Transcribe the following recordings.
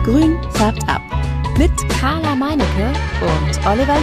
Grün färbt ab. Mit Carla Meinecke und Oliver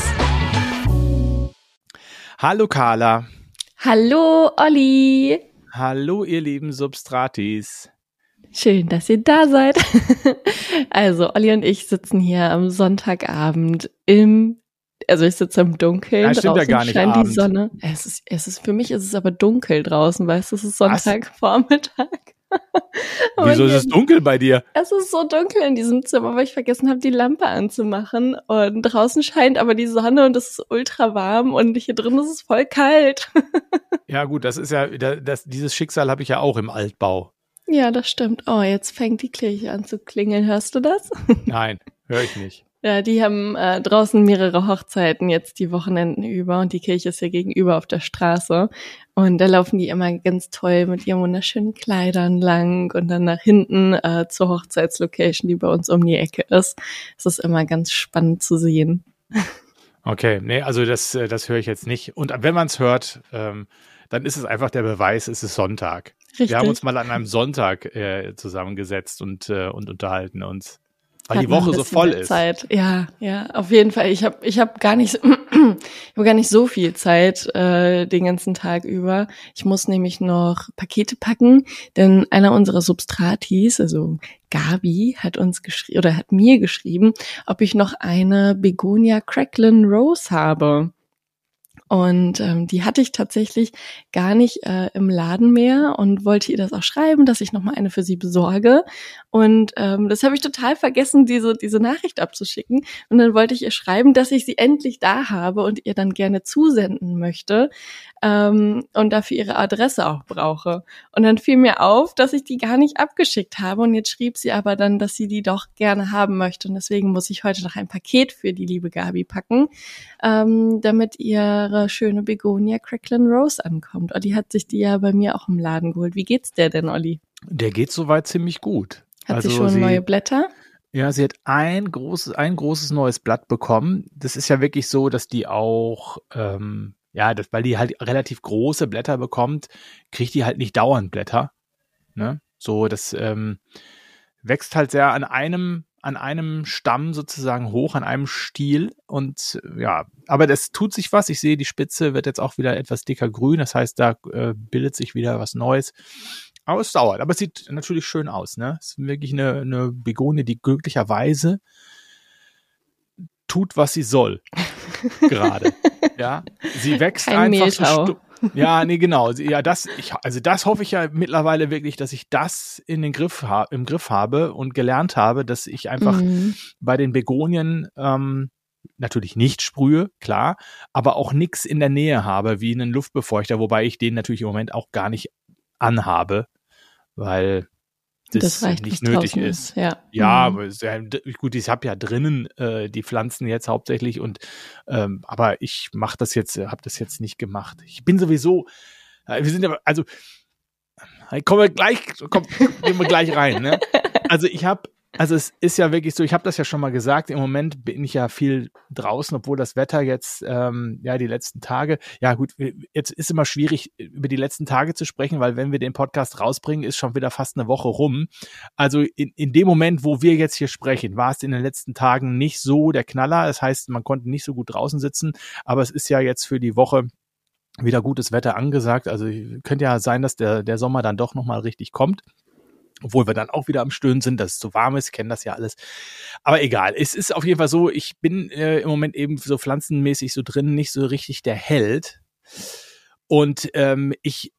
Jürgens. Hallo Carla. Hallo Olli. Hallo ihr lieben Substratis. Schön, dass ihr da seid. Also Olli und ich sitzen hier am Sonntagabend ich sitze im Dunkeln, Ja, stimmt, draußen ja gar nicht scheint Abend. die Sonne. Für mich ist es aber dunkel draußen, weißt du, es ist Sonntagvormittag. Wieso ist es dunkel bei dir? Es ist so dunkel in diesem Zimmer, weil ich vergessen habe, die Lampe anzumachen. Und draußen scheint aber die Sonne und es ist ultra warm und hier drin ist es voll kalt. Ja gut, das ist ja, dieses Schicksal habe ich ja auch im Altbau. Ja, das stimmt. Oh, jetzt fängt die Kirche an zu klingeln. Hörst du das? Nein, höre ich nicht. Ja, die haben draußen mehrere Hochzeiten jetzt die Wochenenden über und die Kirche ist hier gegenüber auf der Straße und da laufen die immer ganz toll mit ihren wunderschönen Kleidern lang und dann nach hinten zur Hochzeitslocation, die bei uns um die Ecke ist. Es ist immer ganz spannend zu sehen. Okay, nee, also das höre ich jetzt nicht. Und wenn man es hört, dann ist es einfach der Beweis, es ist Sonntag. Richtig. Wir haben uns mal an einem Sonntag zusammengesetzt und unterhalten uns. Weil Hat die Woche man ein so bisschen voll mehr ist. Zeit. Ja, auf jeden Fall. Ich hab gar nicht so viel Zeit den ganzen Tag über. Ich muss nämlich noch Pakete packen, denn einer unserer Substratis, also Gabi, hat mir geschrieben, ob ich noch eine Begonia Cracklin Rose habe. Und die hatte ich tatsächlich gar nicht im Laden mehr und wollte ihr das auch schreiben, dass ich nochmal eine für sie besorge. Und das habe ich total vergessen, diese Nachricht abzuschicken. Und dann wollte ich ihr schreiben, dass ich sie endlich da habe und ihr dann gerne zusenden möchte und dafür ihre Adresse auch brauche. Und dann fiel mir auf, dass ich die gar nicht abgeschickt habe. Und jetzt schrieb sie aber dann, dass sie die doch gerne haben möchte. Und deswegen muss ich heute noch ein Paket für die liebe Gabi packen, damit ihre schöne Begonia Cracklin Rose ankommt. Olli hat sich die ja bei mir auch im Laden geholt. Wie geht's der denn, Olli? Der geht soweit ziemlich gut. Hat sie schon neue Blätter? Ja, sie hat ein großes neues Blatt bekommen. Das ist ja wirklich so, dass die auch, weil die halt relativ große Blätter bekommt, kriegt die halt nicht dauernd Blätter. Ne? So, das wächst halt sehr an einem Stamm sozusagen hoch, an einem Stiel und ja, aber das tut sich was. Ich sehe, die Spitze wird jetzt auch wieder etwas dicker grün, das heißt, da bildet sich wieder was Neues. Aber es dauert, aber es sieht natürlich schön aus, ne? Es ist wirklich eine Begonie, die glücklicherweise tut, was sie soll. Gerade. Ja, sie wächst Kein einfach Mehltau. Ja, nee, genau. Das hoffe ich ja mittlerweile wirklich, dass ich das im Griff habe und gelernt habe, dass ich einfach bei den Begonien natürlich nicht sprühe, klar, aber auch nichts in der Nähe habe, wie einen Luftbefeuchter, wobei ich den natürlich im Moment auch gar nicht anhabe, weil das nicht nötig ist. Ja, aber gut, ich habe ja drinnen die Pflanzen jetzt hauptsächlich aber ich habe das jetzt nicht gemacht. Ich bin sowieso, wir sind ja, also gehen wir gleich rein, ne? Also es ist ja wirklich so, ich habe das ja schon mal gesagt, im Moment bin ich ja viel draußen, obwohl das Wetter jetzt, die letzten Tage, ja gut, jetzt ist immer schwierig, über die letzten Tage zu sprechen, weil wenn wir den Podcast rausbringen, ist schon wieder fast eine Woche rum. Also in dem Moment, wo wir jetzt hier sprechen, war es in den letzten Tagen nicht so der Knaller. Das heißt, man konnte nicht so gut draußen sitzen, aber es ist ja jetzt für die Woche wieder gutes Wetter angesagt. Also könnte ja sein, dass der Sommer dann doch nochmal richtig kommt. Obwohl wir dann auch wieder am Stöhnen sind, dass es zu warm ist, kennen das ja alles. Aber egal, es ist auf jeden Fall so, ich bin im Moment eben so pflanzenmäßig so drin, nicht so richtig der Held. Und ich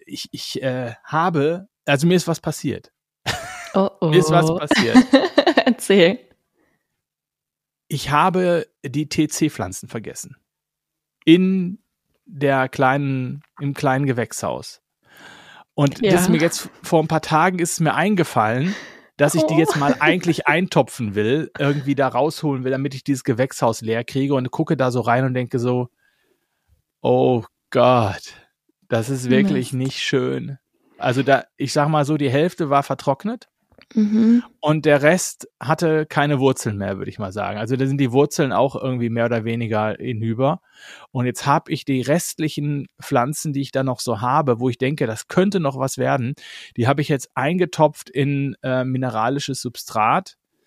habe, also mir ist was passiert. Oh. Mir ist was passiert. Erzähl. Ich habe die TC-Pflanzen vergessen. Im kleinen Gewächshaus. Und das ist mir jetzt vor ein paar Tagen ist es mir eingefallen, dass ich die jetzt mal eigentlich eintopfen will, irgendwie da rausholen will, damit ich dieses Gewächshaus leer kriege und gucke da so rein und denke so, oh Gott, das ist wirklich nicht schön. Also ich sag mal so, die Hälfte war vertrocknet. Und der Rest hatte keine Wurzeln mehr, würde ich mal sagen. Also da sind die Wurzeln auch irgendwie mehr oder weniger hinüber. Und jetzt habe ich die restlichen Pflanzen, die ich da noch so habe, wo ich denke, das könnte noch was werden, die habe ich jetzt eingetopft in mineralisches Substrat.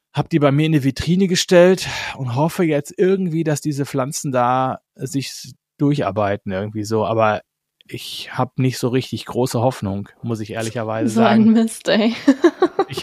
habe die bei mir in eine Vitrine gestellt und hoffe jetzt irgendwie, dass diese Pflanzen da sich durcharbeiten irgendwie so. Aber ich habe nicht so richtig große Hoffnung, muss ich ehrlicherweise sagen. So ein Mist, ey. Ich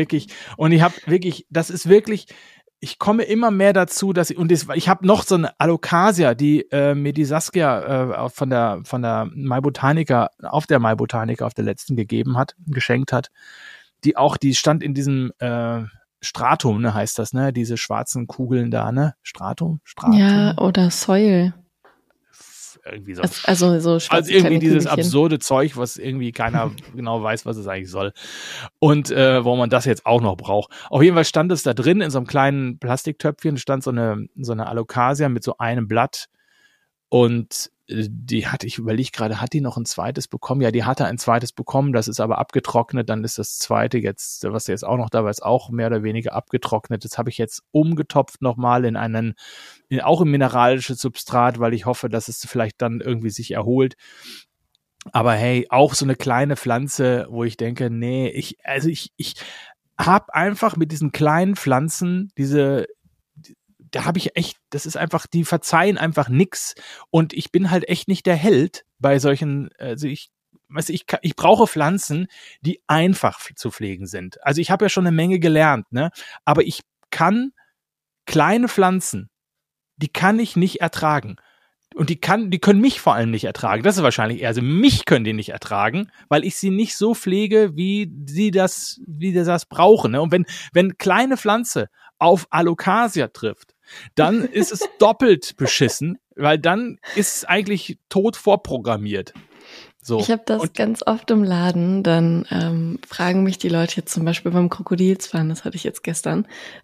komme immer mehr dazu, ich habe noch so eine Alocasia, die mir die Saskia von der Mai Botanica auf der letzten geschenkt hat, die stand in diesem Stratum, ne, heißt das, ne, diese schwarzen Kugeln da, ne, Stratum? Ja, oder Soil. Irgendwie so. Also so schwarze irgendwie dieses Kügelchen. absurde Zeug, was irgendwie keiner genau weiß, was es eigentlich soll. Und wo man das jetzt auch noch braucht. Auf jeden Fall stand es da drin in so einem kleinen Plastiktöpfchen, stand so eine Alocasia mit so einem Blatt. Und ich überlege gerade, hat die noch ein zweites bekommen? Ja, die hatte ein zweites bekommen, das ist aber abgetrocknet, dann ist das zweite jetzt, was jetzt auch noch da war, ist auch mehr oder weniger abgetrocknet. Das habe ich jetzt umgetopft nochmal auch im mineralisches Substrat, weil ich hoffe, dass es vielleicht dann irgendwie sich erholt. Aber hey, auch so eine kleine Pflanze, wo ich denke, nee, ich habe einfach mit diesen kleinen Pflanzen da habe ich echt, das ist einfach, die verzeihen einfach nix und ich bin halt echt nicht der Held bei solchen, also ich brauche Pflanzen, die einfach zu pflegen sind. Also ich habe ja schon eine Menge gelernt, ne? Aber ich kann kleine Pflanzen, die kann ich nicht ertragen. Und die können mich vor allem nicht ertragen. Das ist wahrscheinlich eher, also mich können die nicht ertragen, weil ich sie nicht so pflege, wie die das brauchen, ne? Und wenn kleine Pflanze auf Alocasia trifft, dann ist es doppelt beschissen, weil dann ist es eigentlich tot vorprogrammiert. So. Ich habe das ganz oft im Laden, dann fragen mich die Leute jetzt zum Beispiel beim Krokodilsfahren, das hatte ich jetzt gestern,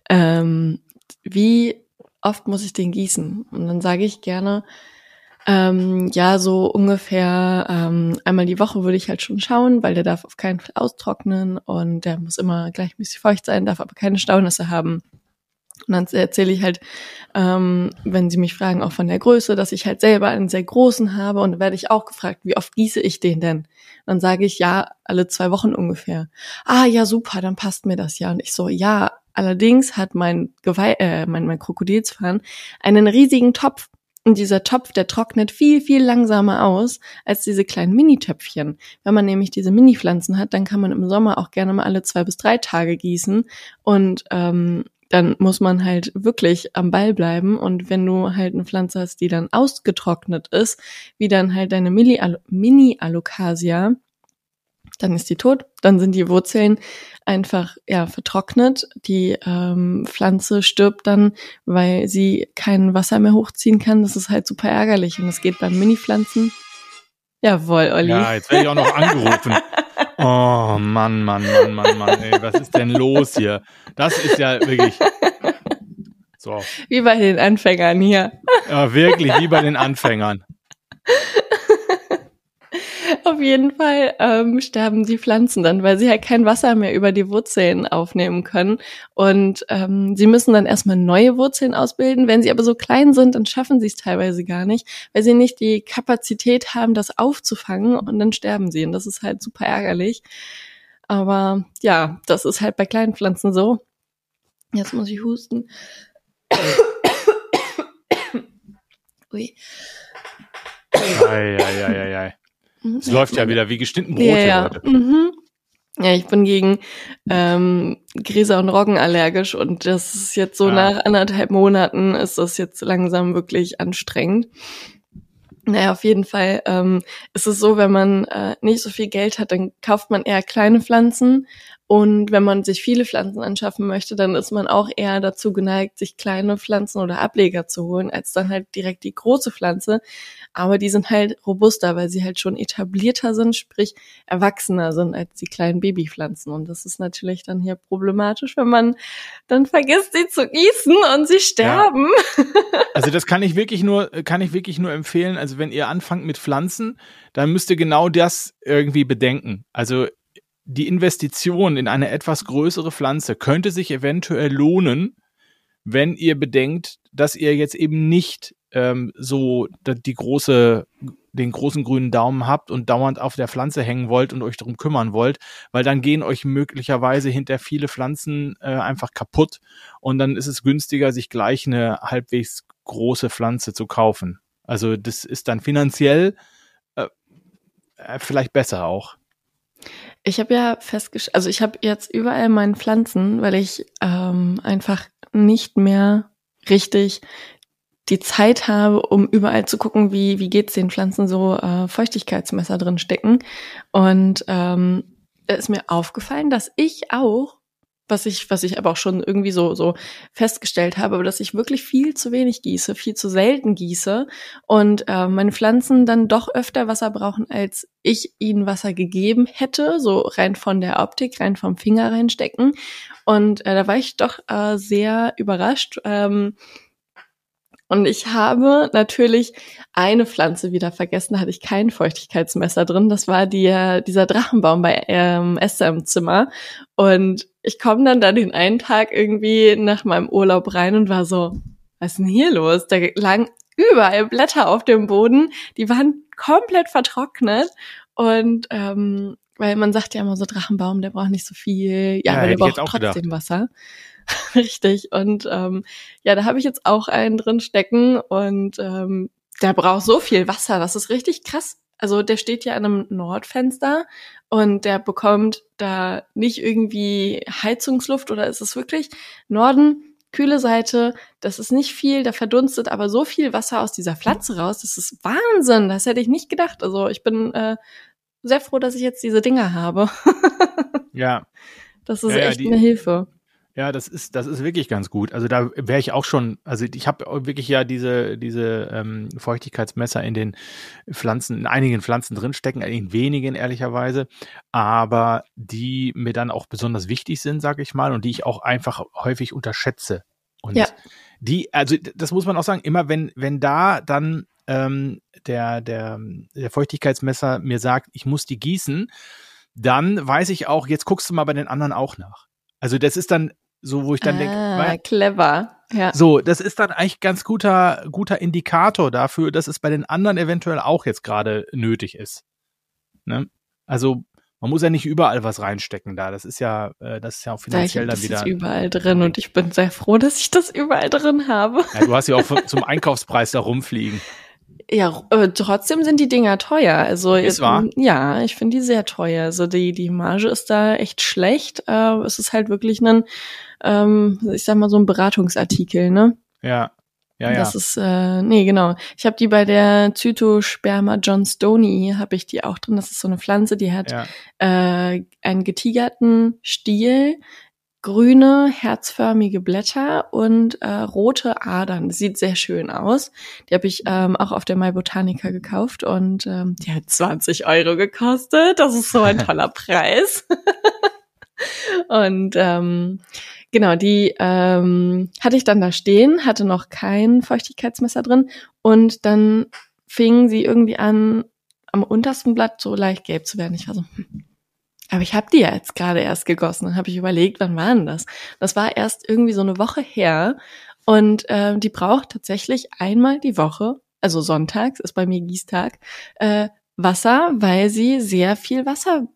wie oft muss ich den gießen? Und dann sage ich gerne, ja, so ungefähr einmal die Woche würde ich halt schon schauen, weil der darf auf keinen Fall austrocknen und der muss immer gleichmäßig feucht sein, darf aber keine Staunässe haben. Und dann erzähle ich halt, wenn sie mich fragen, auch von der Größe, dass ich halt selber einen sehr großen habe und dann werde ich auch gefragt, wie oft gieße ich den denn? Dann sage ich, ja, alle 2 Wochen ungefähr. Ah, ja, super, dann passt mir das ja. Und ich so, ja, allerdings hat mein Krokodilsfahren einen riesigen Topf. Und dieser Topf, der trocknet viel, viel langsamer aus als diese kleinen Mini-Töpfchen. Wenn man nämlich diese Mini-Pflanzen hat, dann kann man im Sommer auch gerne mal alle 2 bis 3 Tage gießen und dann muss man halt wirklich am Ball bleiben und wenn du halt eine Pflanze hast, die dann ausgetrocknet ist, wie dann halt deine Mini-Alocasia, dann ist die tot, dann sind die Wurzeln einfach vertrocknet, die Pflanze stirbt dann, weil sie kein Wasser mehr hochziehen kann, das ist halt super ärgerlich und das geht bei Mini-Pflanzen. Jawohl, Olli. Ja, jetzt werde ich auch noch angerufen. Oh, Mann, ey, was ist denn los hier? Das ist ja wirklich so. Wie bei den Anfängern hier. Ja, wirklich, wie bei den Anfängern. Auf jeden Fall sterben die Pflanzen dann, weil sie halt kein Wasser mehr über die Wurzeln aufnehmen können. Und sie müssen dann erstmal neue Wurzeln ausbilden. Wenn sie aber so klein sind, dann schaffen sie es teilweise gar nicht, weil sie nicht die Kapazität haben, das aufzufangen und dann sterben sie. Und das ist halt super ärgerlich. Aber ja, das ist halt bei kleinen Pflanzen so. Jetzt muss ich husten. Ui. Ei. Es läuft ja wieder wie geschnitten Brot hier heute. Mhm. Ja, ich bin gegen Gräser und Roggen allergisch und das ist jetzt so nach 1,5 Monaten ist das jetzt langsam wirklich anstrengend. Naja, auf jeden Fall ist es so, wenn man nicht so viel Geld hat, dann kauft man eher kleine Pflanzen und wenn man sich viele Pflanzen anschaffen möchte, dann ist man auch eher dazu geneigt, sich kleine Pflanzen oder Ableger zu holen, als dann halt direkt die große Pflanze. Aber die sind halt robuster, weil sie halt schon etablierter sind, sprich erwachsener sind als die kleinen Babypflanzen. Und das ist natürlich dann hier problematisch, wenn man dann vergisst, sie zu gießen und sie sterben. Ja. Also das kann ich wirklich nur empfehlen. Also wenn ihr anfangt mit Pflanzen, dann müsst ihr genau das irgendwie bedenken. Also die Investition in eine etwas größere Pflanze könnte sich eventuell lohnen, wenn ihr bedenkt, dass ihr jetzt eben nicht den großen grünen Daumen habt und dauernd auf der Pflanze hängen wollt und euch darum kümmern wollt, weil dann gehen euch möglicherweise hinter viele Pflanzen einfach kaputt und dann ist es günstiger, sich gleich eine halbwegs große Pflanze zu kaufen. Also das ist dann finanziell vielleicht besser auch. Ich habe ja also ich habe jetzt überall meine Pflanzen, weil ich einfach nicht mehr richtig die Zeit habe, um überall zu gucken, wie geht's den Pflanzen so Feuchtigkeitsmesser drin stecken. Und da ist mir aufgefallen, dass ich auch, was ich aber auch schon irgendwie so festgestellt habe, aber dass ich wirklich viel zu wenig gieße, viel zu selten gieße und meine Pflanzen dann doch öfter Wasser brauchen, als ich ihnen Wasser gegeben hätte, so rein von der Optik, rein vom Finger reinstecken. Und da war ich doch sehr überrascht. Und ich habe natürlich eine Pflanze wieder vergessen, da hatte ich kein Feuchtigkeitsmesser drin. Das war dieser Drachenbaum bei Esther im Zimmer. Und ich komme dann da den einen Tag irgendwie nach meinem Urlaub rein und war so, was ist denn hier los? Da lagen überall Blätter auf dem Boden, die waren komplett vertrocknet. Und weil man sagt ja immer so, Drachenbaum, der braucht nicht so viel. Ja, aber der braucht trotzdem Wasser. Richtig. Und da habe ich jetzt auch einen drin stecken und der braucht so viel Wasser, das ist richtig krass. Also der steht ja an einem Nordfenster und der bekommt da nicht irgendwie Heizungsluft oder ist es wirklich Norden, kühle Seite, das ist nicht viel, da verdunstet aber so viel Wasser aus dieser Pflanze raus, das ist Wahnsinn, das hätte ich nicht gedacht. Also ich bin sehr froh, dass ich jetzt diese Dinger habe. Ja. Das ist echt eine Hilfe. Ja, das ist wirklich ganz gut. Also da wäre ich auch schon, also ich habe wirklich ja diese Feuchtigkeitsmesser in den Pflanzen, in einigen Pflanzen drinstecken, in wenigen ehrlicherweise, aber die mir dann auch besonders wichtig sind, sage ich mal, und die ich auch einfach häufig unterschätze. Und also das muss man auch sagen, immer wenn da dann der Feuchtigkeitsmesser mir sagt, ich muss die gießen, dann weiß ich auch, jetzt guckst du mal bei den anderen auch nach. Also das ist dann so, wo ich dann denke, clever. Ja. So, das ist dann eigentlich ganz guter Indikator dafür, dass es bei den anderen eventuell auch jetzt gerade nötig ist. Ne? Also man muss ja nicht überall was reinstecken da. Das ist ja auch finanziell dann wieder. Das ist überall drin und ich bin sehr froh, dass ich das überall drin habe. Ja, du hast ja auch zum Einkaufspreis da rumfliegen. Ja, trotzdem sind die Dinger teuer. Also ist wahr? Ja, ich finde die sehr teuer. Also die Marge ist da echt schlecht. Es ist halt wirklich ich sag mal so ein Beratungsartikel, ne? Ja. Das ist genau. Ich habe die bei der Zytosperma johnstonii habe ich die auch drin. Das ist so eine Pflanze, die hat einen getigerten Stiel, grüne, herzförmige Blätter und rote Adern. Das sieht sehr schön aus. Die habe ich auch auf der Mybotanica gekauft und die hat 20 € gekostet. Das ist so ein toller Preis. Und genau, die hatte ich dann da stehen, hatte noch kein Feuchtigkeitsmesser drin und dann fing sie irgendwie an, am untersten Blatt so leicht gelb zu werden. Ich war so, aber ich habe die ja jetzt gerade erst gegossen. Dann habe ich überlegt, wann war denn das? Das war erst irgendwie so eine Woche her und die braucht tatsächlich einmal die Woche, also sonntags ist bei mir Gießtag, Wasser, weil sie sehr viel Wasser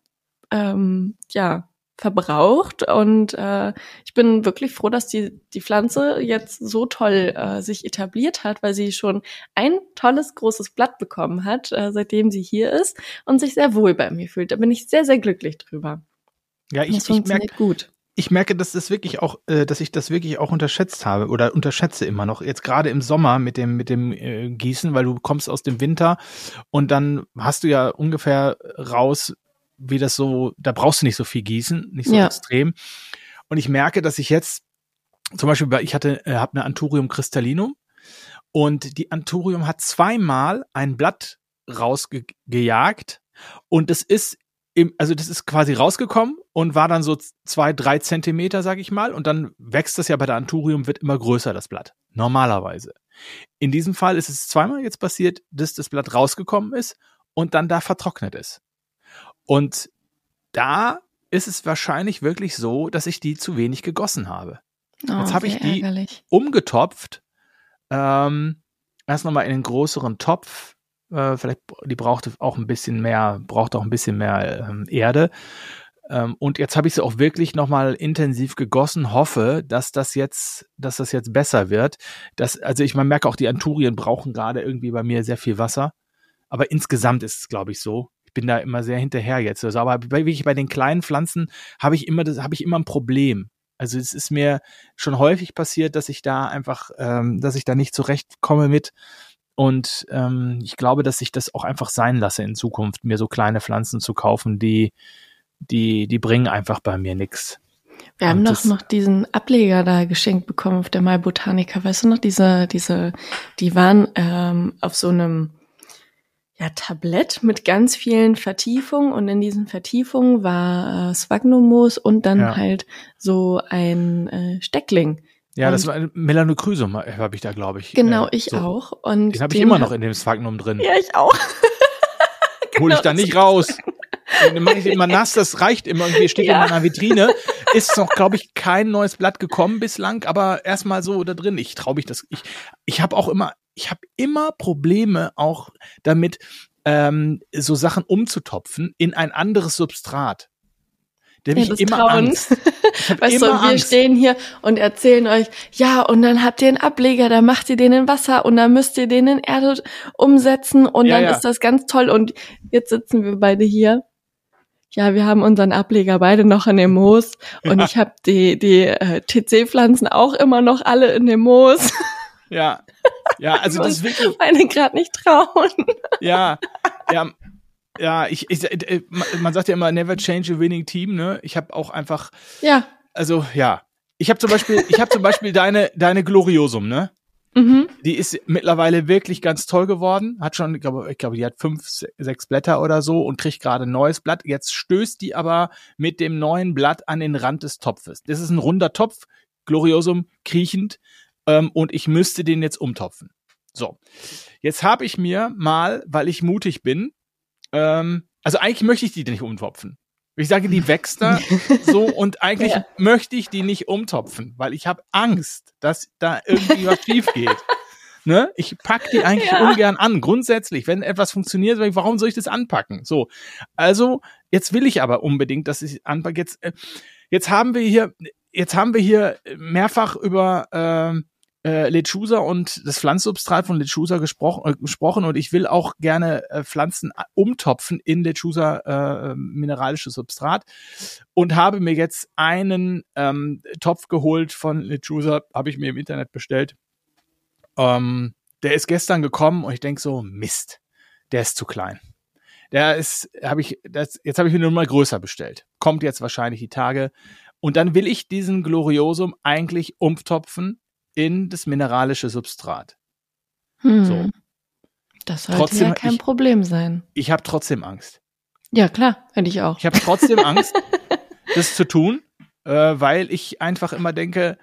verbraucht und ich bin wirklich froh, dass die Pflanze jetzt so toll sich etabliert hat, weil sie schon ein tolles, großes Blatt bekommen hat, seitdem sie hier ist und sich sehr wohl bei mir fühlt. Da bin ich sehr, sehr glücklich drüber. Ja, ich merke, dass das wirklich auch, dass ich das wirklich auch unterschätzt habe oder unterschätze immer noch. Jetzt gerade im Sommer mit dem Gießen, weil du kommst aus dem Winter und dann hast du ja ungefähr raus, wie das so, da brauchst du nicht so viel gießen, nicht so extrem. Und ich merke, dass ich jetzt, zum Beispiel, ich habe eine Anthurium crystallinum und die Anthurium hat zweimal ein Blatt rausgejagt und das ist quasi rausgekommen und war dann so 2-3 Zentimeter, sag ich mal, und dann wächst das ja bei der Anthurium, wird immer größer, das Blatt. Normalerweise. In diesem Fall ist es zweimal jetzt passiert, dass das Blatt rausgekommen ist und dann da vertrocknet ist. Und da ist es wahrscheinlich wirklich so, dass ich die zu wenig gegossen habe. Jetzt habe ich die umgetopft. Also erst nochmal in den größeren Topf. Vielleicht, die braucht auch ein bisschen mehr Erde. Und jetzt habe ich sie auch wirklich nochmal intensiv gegossen, hoffe, dass das jetzt besser wird. Man merke auch, die Anturien brauchen gerade irgendwie bei mir sehr viel Wasser. Aber insgesamt ist es, glaube ich, so. Ich bin da immer sehr hinterher jetzt. Also, aber wirklich bei den kleinen Pflanzen habe ich immer ein Problem. Also es ist mir schon häufig passiert, dass ich da nicht zurechtkomme mit. Und ich glaube, dass ich das auch einfach sein lasse in Zukunft, mir so kleine Pflanzen zu kaufen, die bringen einfach bei mir nichts. Wir haben doch noch diesen Ableger da geschenkt bekommen auf der Malbotanica. Weißt du noch, die waren auf so einem Tablett mit ganz vielen Vertiefungen und in diesen Vertiefungen war Sphagnummoos und dann halt so ein Steckling. Ja, das war ein Melanochrysum, habe ich da, glaube ich. Genau, ich auch. Und den habe ich immer noch in dem Sphagnum drin. Ja, ich auch. Hol ich da nicht raus. Den mache ich immer nass, das reicht immer. Irgendwie steht in meiner Vitrine. Ist noch, glaube ich, kein neues Blatt gekommen bislang, aber erstmal so da drin. Ich traue mich das. Ich habe immer Probleme auch damit, so Sachen umzutopfen in ein anderes Substrat. Da habe ich immer Angst. Weißt du, wir stehen hier und erzählen euch, ja, und dann habt ihr einen Ableger, da macht ihr den in Wasser und dann müsst ihr den in Erde umsetzen und dann ist das ganz toll. Und jetzt sitzen wir beide hier. Ja, wir haben unseren Ableger beide noch in dem Moos und ich habe die TC-Pflanzen auch immer noch alle in dem Moos. Ja, also das ist wirklich. Ich meine gerade nicht trauen. Ja, man sagt ja immer, never change a winning team, ne? Ich habe auch einfach. Ja. Also, ja. Ich habe zum Beispiel deine Gloriosum, ne? Mhm. Die ist mittlerweile wirklich ganz toll geworden. Hat schon, ich glaube, die hat 5, 6 Blätter oder so und kriegt gerade ein neues Blatt. Jetzt stößt die aber mit dem neuen Blatt an den Rand des Topfes. Das ist ein runder Topf, Gloriosum kriechend, und ich müsste den jetzt umtopfen. So. Jetzt habe ich mir mal, weil ich mutig bin, also eigentlich möchte ich die nicht umtopfen. Ich sage, die wächst da so und eigentlich möchte ich die nicht umtopfen, weil ich habe Angst, dass da irgendwie was schief geht. Ne? Ich pack die eigentlich ungern an. Grundsätzlich, wenn etwas funktioniert, warum soll ich das anpacken? So, also jetzt will ich aber unbedingt, dass ich anpacke. Jetzt haben wir hier mehrfach über Lechusa und das Pflanzensubstrat von Lechusa gesprochen und ich will auch gerne Pflanzen umtopfen in Lechusa mineralisches Substrat und habe mir jetzt einen Topf geholt von Lechusa, habe ich mir im Internet bestellt. Der ist gestern gekommen und ich denke so, Mist, der ist zu klein. Jetzt habe ich mir nur mal größer bestellt. Kommt jetzt wahrscheinlich die Tage. Und dann will ich diesen Gloriosum eigentlich umtopfen in das mineralische Substrat. So. Das sollte ja kein Problem sein. Ich habe trotzdem Angst. Ja, klar, hätte ich auch. Ich habe trotzdem Angst, das zu tun, weil ich einfach immer denke,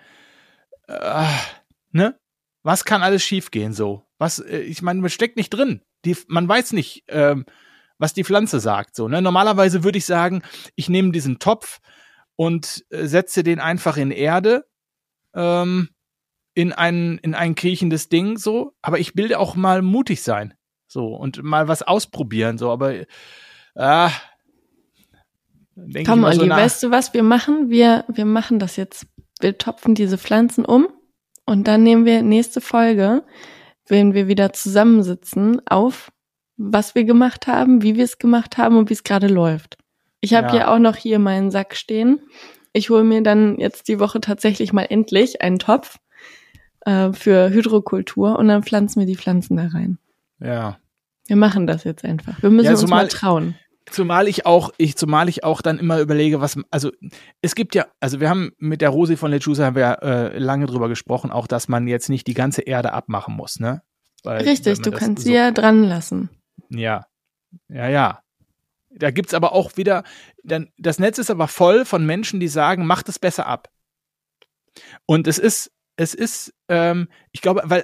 ne? Was kann alles schiefgehen so? Ich meine, man steckt nicht drin. Man weiß nicht, was die Pflanze sagt. So, ne? Normalerweise würde ich sagen, ich nehme diesen Topf und setze den einfach in Erde, in ein kriechendes Ding, so, aber ich will auch mal mutig sein, so, und mal was ausprobieren, so, aber komm, Olli, weißt du was wir machen? Wir machen das jetzt, wir topfen diese Pflanzen um und dann nehmen wir nächste Folge, wenn wir wieder zusammensitzen, auf, was wir gemacht haben, wie wir es gemacht haben und wie es gerade läuft. Ich habe ja auch noch hier meinen Sack stehen. Ich hole mir dann jetzt die Woche tatsächlich mal endlich einen Topf für Hydrokultur und dann pflanzen wir die Pflanzen da rein. Ja. Wir machen das jetzt einfach. Wir müssen uns mal trauen. Zumal ich auch dann immer überlege, es gibt ja, also wir haben mit der Rosi von Lechusa haben wir lange drüber gesprochen, auch dass man jetzt nicht die ganze Erde abmachen muss, ne? Richtig, du kannst sie ja dran lassen. Ja. Da gibt's aber auch wieder, das Netz ist aber voll von Menschen, die sagen, macht es besser ab. Und es ist, ich glaube, weil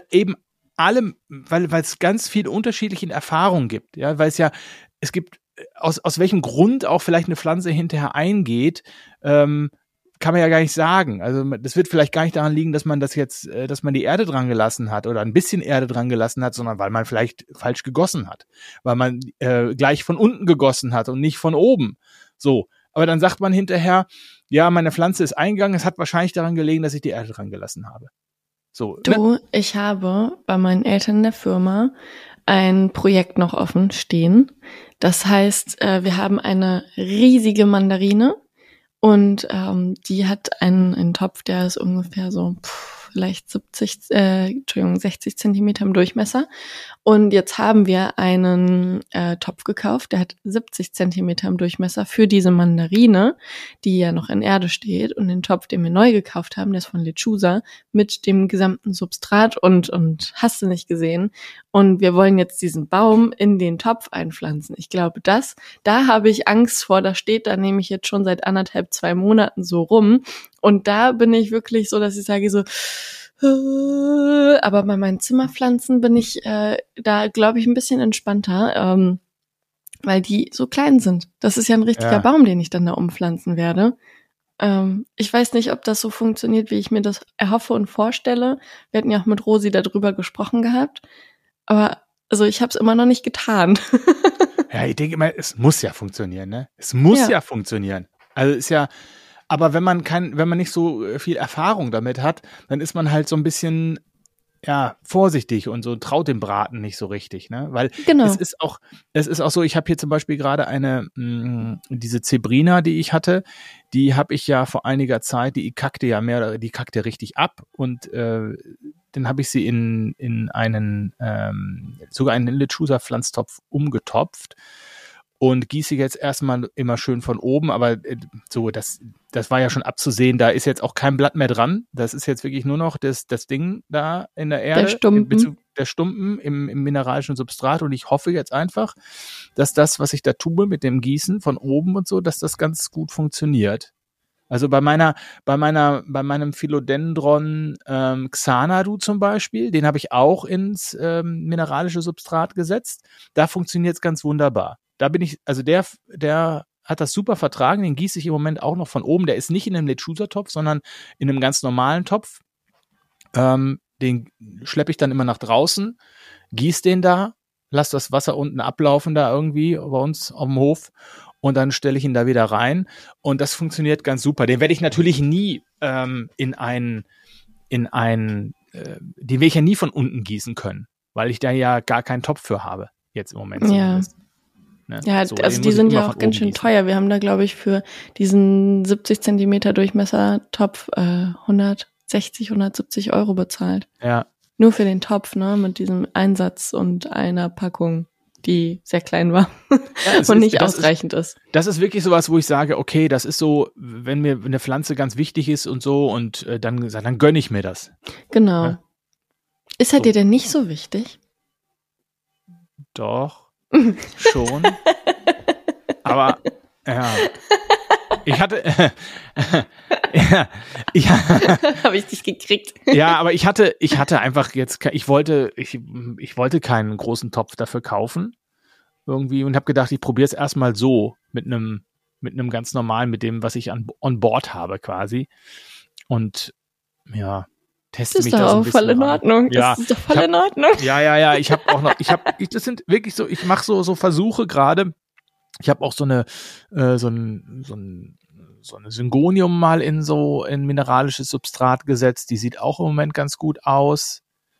es ganz viele unterschiedliche Erfahrungen gibt, ja, weil es gibt, aus welchem Grund auch vielleicht eine Pflanze hinterher eingeht, kann man ja gar nicht sagen. Also das wird vielleicht gar nicht daran liegen, dass man das jetzt, dass man die Erde dran gelassen hat oder ein bisschen Erde dran gelassen hat, sondern weil man vielleicht falsch gegossen hat. Weil man gleich von unten gegossen hat und nicht von oben. So. Aber dann sagt man hinterher, ja, meine Pflanze ist eingegangen, es hat wahrscheinlich daran gelegen, dass ich die Erde dran gelassen habe. So. Du, ich habe bei meinen Eltern in der Firma ein Projekt noch offen stehen. Das heißt, wir haben eine riesige Mandarine und die hat einen Topf, der ist ungefähr so vielleicht 60 Zentimeter im Durchmesser. Und jetzt haben wir einen Topf gekauft, der hat 70 Zentimeter im Durchmesser für diese Mandarine, die ja noch in Erde steht. Und den Topf, den wir neu gekauft haben, der ist von Lechusa, mit dem gesamten Substrat und hast du nicht gesehen. Und wir wollen jetzt diesen Baum in den Topf einpflanzen. Ich glaube, da habe ich Angst vor. Da steht da nämlich jetzt schon seit 2 Monaten so rum. Und da bin ich wirklich so, dass ich sage so, aber bei meinen Zimmerpflanzen bin ich da, glaube ich, ein bisschen entspannter, weil die so klein sind. Das ist ja ein richtiger Baum, den ich dann da umpflanzen werde. Ich weiß nicht, ob das so funktioniert, wie ich mir das erhoffe und vorstelle. Wir hatten ja auch mit Rosi darüber gesprochen gehabt. Aber also ich habe es immer noch nicht getan. Ja, ich denke immer, es muss ja funktionieren, ne? Es muss ja funktionieren. Also ist ja, aber wenn man nicht so viel Erfahrung damit hat, dann ist man halt so ein bisschen vorsichtig und so traut dem Braten nicht so richtig, ne? Weil es ist auch so, ich habe hier zum Beispiel gerade diese Zebrina, die ich hatte, die habe ich ja vor einiger Zeit, die kackte richtig ab und dann habe ich sie in einen sogar einen Lechusa-Pflanztopf umgetopft und gieße jetzt erstmal immer schön von oben, aber so, das war ja schon abzusehen, da ist jetzt auch kein Blatt mehr dran, das ist jetzt wirklich nur noch das Ding da in der Erde, der Stumpen im mineralischen Substrat und ich hoffe jetzt einfach, dass das, was ich da tue mit dem Gießen von oben und so, dass das ganz gut funktioniert. Also bei meinem Philodendron Xanadu zum Beispiel, den habe ich auch ins mineralische Substrat gesetzt, da funktioniert es ganz wunderbar. Da bin ich, also der hat das super vertragen, den gieße ich im Moment auch noch von oben. Der ist nicht in einem Lechusa-Topf, sondern in einem ganz normalen Topf. Den schleppe ich dann immer nach draußen, gieße den da, lasse das Wasser unten ablaufen da irgendwie bei uns auf dem Hof und dann stelle ich ihn da wieder rein und das funktioniert ganz super. Den werde ich natürlich nie den will ich ja nie von unten gießen können, weil ich da ja gar keinen Topf für habe, jetzt im Moment zumindest. Ne? Ja, so, also die sind ja auch ganz schön teuer. Wir haben da, glaube ich, für diesen 70 Zentimeter Durchmesser-Topf 160, 170 € bezahlt. Ja. Nur für den Topf, ne, mit diesem Einsatz und einer Packung, die sehr klein war und nicht ausreichend ist. Das ist wirklich sowas, wo ich sage, okay, das ist so, wenn mir eine Pflanze ganz wichtig ist und so und dann gönne ich mir das. Genau. Ja? Ist er dir denn nicht so wichtig? Doch. Schon. Aber ich hatte habe ich dich gekriegt. Ja, aber ich hatte einfach jetzt ich wollte keinen großen Topf dafür kaufen irgendwie und habe gedacht, ich probiere es erstmal so mit einem ganz normalen, mit dem, was ich on board habe quasi und ja, teste mich da so ein bisschen. Voll in Ordnung. Ja, das ist doch voll in Ordnung. Ja, ich habe auch noch, das sind wirklich so, ich mache so Versuche gerade. Ich habe auch so eine Syngonium mal in mineralisches Substrat gesetzt. Die sieht auch im Moment ganz gut aus.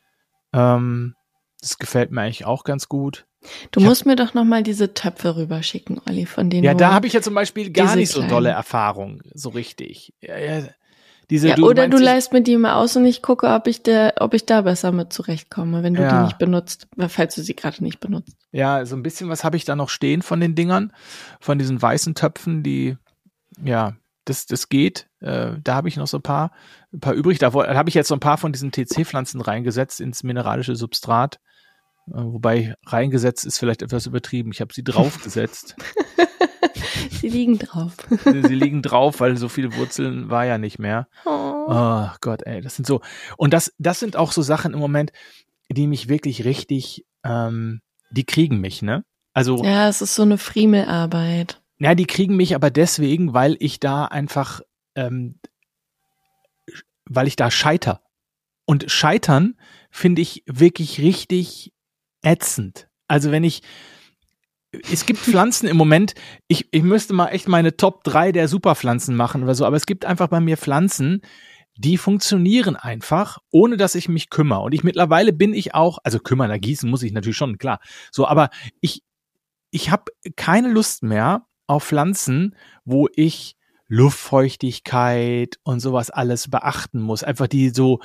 Das gefällt mir eigentlich auch ganz gut. Du musst mir doch nochmal diese Töpfe rüberschicken, Olli, von denen. Ja, da habe ich ja zum Beispiel gar nicht so dolle Erfahrung, so richtig. Oder du leihst mir die mal aus und ich gucke, ob ich da besser mit zurechtkomme, wenn du die nicht benutzt, falls du sie gerade nicht benutzt. Ja, so ein bisschen was habe ich da noch stehen von den Dingern, von diesen weißen Töpfen, die, das geht. Da habe ich noch so ein paar übrig. Da habe ich jetzt so ein paar von diesen TC-Pflanzen reingesetzt ins mineralische Substrat. Wobei reingesetzt ist vielleicht etwas übertrieben. Ich habe sie draufgesetzt. Sie liegen drauf. Sie liegen drauf, weil so viele Wurzeln war ja nicht mehr. Oh Gott, ey, das sind so. Und das sind auch so Sachen im Moment, die mich wirklich richtig, die kriegen mich, ne? Also. Ja, es ist so eine Friemelarbeit. Ja, die kriegen mich aber deswegen, weil ich da einfach weil ich da scheiter. Und Scheitern finde ich wirklich richtig ätzend. Also es gibt Pflanzen im Moment, ich müsste mal echt meine Top 3 der Superpflanzen machen oder so, aber es gibt einfach bei mir Pflanzen, die funktionieren einfach, ohne dass ich mich kümmere. Und mittlerweile bin ich auch, also kümmern, gießen muss ich natürlich schon, klar. So, aber ich habe keine Lust mehr auf Pflanzen, wo ich Luftfeuchtigkeit und sowas alles beachten muss. Einfach die so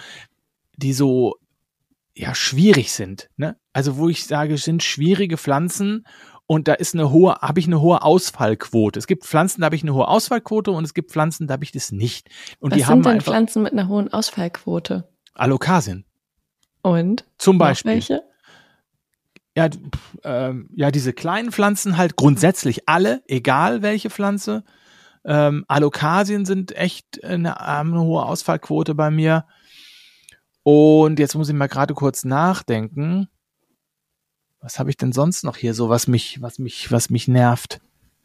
ja schwierig sind, ne? Also wo ich sage, es sind schwierige Pflanzen und da ist habe ich eine hohe Ausfallquote. Es gibt Pflanzen, da habe ich eine hohe Ausfallquote und es gibt Pflanzen, da habe ich das nicht. Und was sind denn Pflanzen mit einer hohen Ausfallquote? Alokasien. Und? Zum Beispiel. Welche? Ja, diese kleinen Pflanzen halt grundsätzlich alle, egal welche Pflanze. Alokasien sind echt haben eine hohe Ausfallquote bei mir. Und jetzt muss ich mal gerade kurz nachdenken. Was habe ich denn sonst noch hier so, was mich nervt?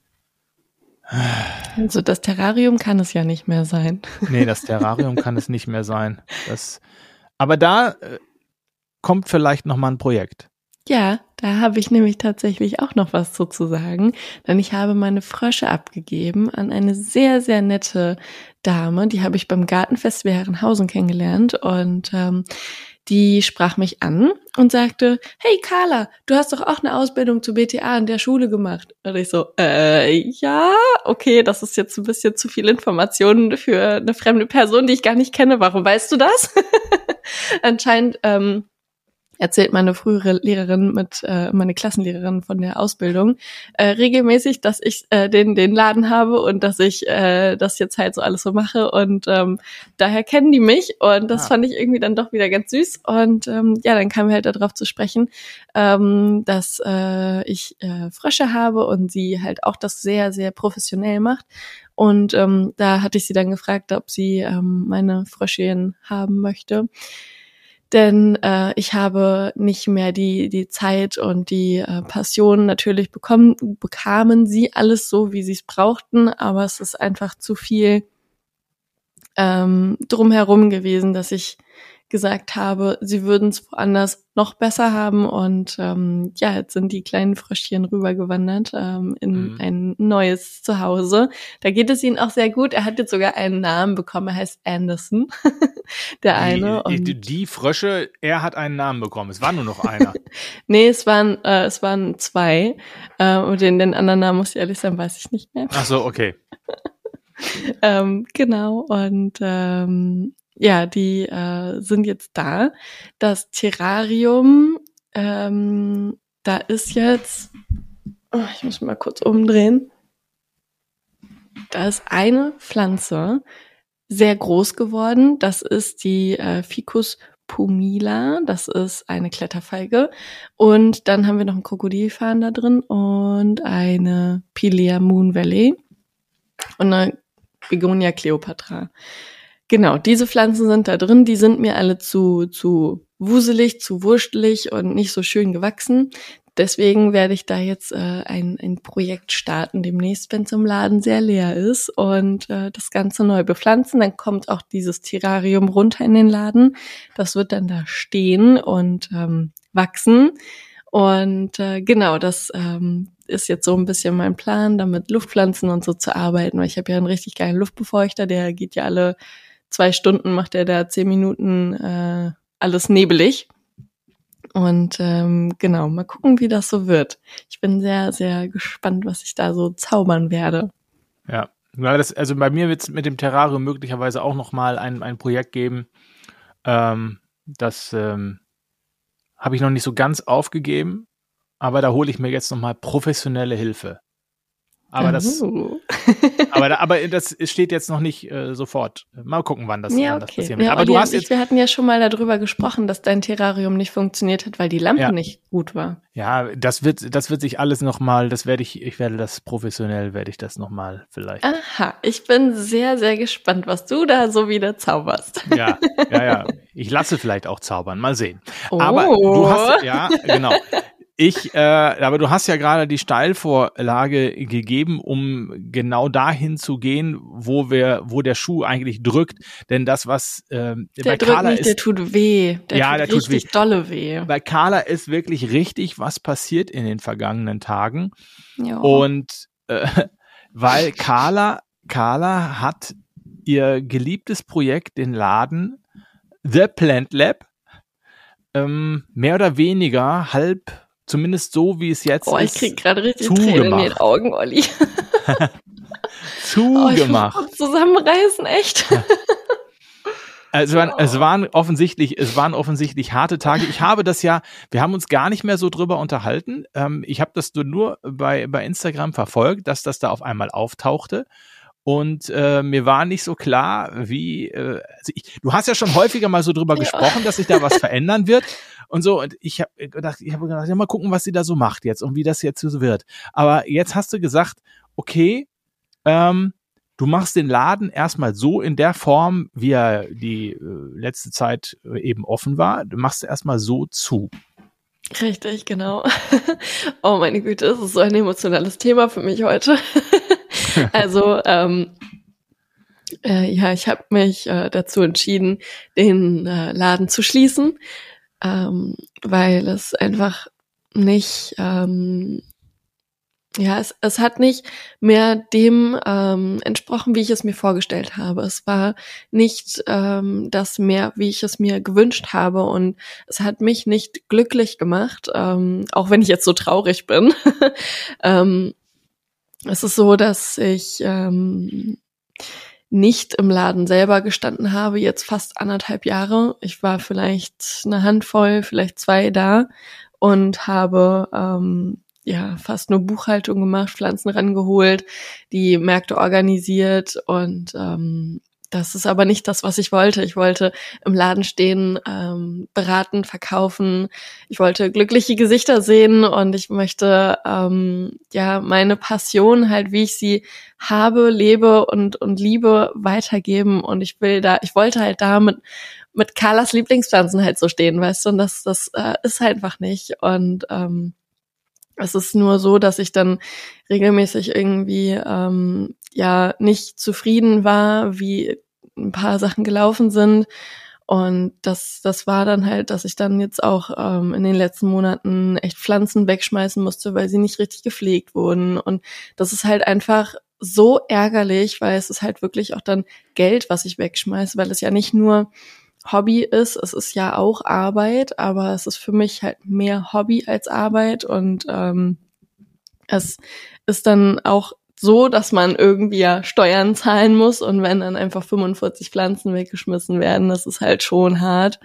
Also das Terrarium kann es ja nicht mehr sein. Nee, das Terrarium kann es nicht mehr sein. Aber da kommt vielleicht noch mal ein Projekt. Ja, da habe ich nämlich tatsächlich auch noch was zu sagen, denn ich habe meine Frösche abgegeben an eine sehr, sehr nette Dame, die habe ich beim Gartenfestival Herrenhausen kennengelernt und die sprach mich an und sagte, hey Carla, du hast doch auch eine Ausbildung zur BTA in der Schule gemacht. Und ich so, ja, okay, das ist jetzt ein bisschen zu viel Information für eine fremde Person, die ich gar nicht kenne. Warum weißt du das? Anscheinend erzählt meine frühere Lehrerin meine Klassenlehrerin von der Ausbildung regelmäßig, dass ich den Laden habe und dass ich das jetzt halt so alles so mache und daher kennen die mich und das fand ich irgendwie dann doch wieder ganz süß und ja, dann kamen wir halt darauf zu sprechen, dass ich Frösche habe und sie halt auch das sehr, sehr professionell macht und da hatte ich sie dann gefragt, ob sie meine Fröschchen haben möchte. Denn ich habe nicht mehr die Zeit und die Passion. Natürlich bekamen sie alles so, wie sie es brauchten, aber es ist einfach zu viel drumherum gewesen, dass ich gesagt habe, sie würden es woanders noch besser haben und ja, jetzt sind die kleinen Fröschchen rübergewandert in ein neues Zuhause. Da geht es ihnen auch sehr gut. Er hat jetzt sogar einen Namen bekommen, er heißt Anderson, der eine. Die Frösche, er hat einen Namen bekommen, es war nur noch einer. Nee, es waren zwei und den anderen Namen, muss ich ehrlich sagen, weiß ich nicht mehr. Ach so, okay. Genau, und ja, die sind jetzt da. Das Terrarium, da ist jetzt, ich muss mal kurz umdrehen, da ist eine Pflanze sehr groß geworden. Das ist die Ficus pumila, das ist eine Kletterfeige. Und dann haben wir noch einen Krokodilfarn da drin und eine Pilea Moon Valley und eine Begonia Cleopatra. Genau, diese Pflanzen sind da drin, die sind mir alle zu wuselig, zu wurstelig und nicht so schön gewachsen. Deswegen werde ich da jetzt ein Projekt starten demnächst, wenn es im Laden sehr leer ist und das Ganze neu bepflanzen. Dann kommt auch dieses Terrarium runter in den Laden. Das wird dann da stehen und wachsen. Und genau, das ist jetzt so ein bisschen mein Plan, da mit Luftpflanzen und so zu arbeiten, weil ich habe ja einen richtig geilen Luftbefeuchter, der geht ja alle 2 Stunden, macht er da 10 Minuten alles nebelig. Und genau, mal gucken, wie das so wird. Ich bin sehr, sehr gespannt, was ich da so zaubern werde. Ja, also bei mir wird es mit dem Terrarium möglicherweise auch nochmal ein Projekt geben. Das habe ich noch nicht so ganz aufgegeben, aber da hole ich mir jetzt nochmal professionelle Hilfe. Aber das steht jetzt noch nicht sofort. Mal gucken, wann das passieren wird. Ja, aber wir hatten ja schon mal darüber gesprochen, dass dein Terrarium nicht funktioniert hat, weil die Lampe nicht gut war. Ja, das wird sich alles nochmal, werde das professionell nochmal vielleicht. Aha, ich bin sehr, sehr gespannt, was du da so wieder zauberst. Ja. Ich lasse vielleicht auch zaubern, mal sehen. Oh. Aber du hast, ja, genau. Aber du hast ja gerade die Steilvorlage gegeben, um genau dahin zu gehen, wo der Schuh eigentlich drückt. Denn das, was der bei drückt Carla nicht, ist, der tut weh. der tut richtig dolle weh. Bei Carla ist wirklich richtig was passiert in den vergangenen Tagen. Ja. Und weil Carla hat ihr geliebtes Projekt, den Laden The Plant Lab, mehr oder weniger halb, zumindest so wie es jetzt ist, ich krieg gerade richtig Tränen in den Augen, Olli. Zugemacht. Ich muss zusammenreißen, echt. Es waren offensichtlich harte Tage. Wir haben uns gar nicht mehr so drüber unterhalten. Ich habe das nur bei Instagram verfolgt, dass das da auf einmal auftauchte. Und mir war nicht so klar, wie, du hast ja schon häufiger mal so drüber gesprochen, dass sich da was verändern wird und so. Und ich habe gedacht, ja, mal gucken, was sie da so macht jetzt und wie das jetzt so wird. Aber jetzt hast du gesagt, okay, du machst den Laden erstmal so in der Form, wie er die letzte Zeit eben offen war. Du machst erstmal so zu. Richtig, genau. Oh meine Güte, das ist so ein emotionales Thema für mich heute. Also, ich habe mich dazu entschieden, den Laden zu schließen, weil es einfach nicht, es hat nicht mehr dem entsprochen, wie ich es mir vorgestellt habe. Es war nicht das mehr, wie ich es mir gewünscht habe, und es hat mich nicht glücklich gemacht, auch wenn ich jetzt so traurig bin. Es ist so, dass ich nicht im Laden selber gestanden habe, jetzt fast 1,5 Jahre. Ich war vielleicht eine Handvoll, vielleicht 2 da und habe fast nur Buchhaltung gemacht, Pflanzen rangeholt, die Märkte organisiert, und das ist aber nicht das, was ich wollte. Ich wollte im Laden stehen, beraten, verkaufen. Ich wollte glückliche Gesichter sehen, und ich möchte meine Passion halt, wie ich sie habe, lebe und liebe, weitergeben. Und ich wollte halt da mit Carlas Lieblingspflanzen halt so stehen, weißt du, und das ist halt einfach nicht. Und es ist nur so, dass ich dann regelmäßig irgendwie nicht zufrieden war, wie ein paar Sachen gelaufen sind. Und das war dann halt, dass ich dann jetzt auch in den letzten Monaten echt Pflanzen wegschmeißen musste, weil sie nicht richtig gepflegt wurden. Und das ist halt einfach so ärgerlich, weil es ist halt wirklich auch dann Geld, was ich wegschmeiße, weil es ja nicht nur Hobby ist, es ist ja auch Arbeit, aber es ist für mich halt mehr Hobby als Arbeit, und es ist dann auch so, dass man irgendwie ja Steuern zahlen muss, und wenn dann einfach 45 Pflanzen weggeschmissen werden, das ist halt schon hart,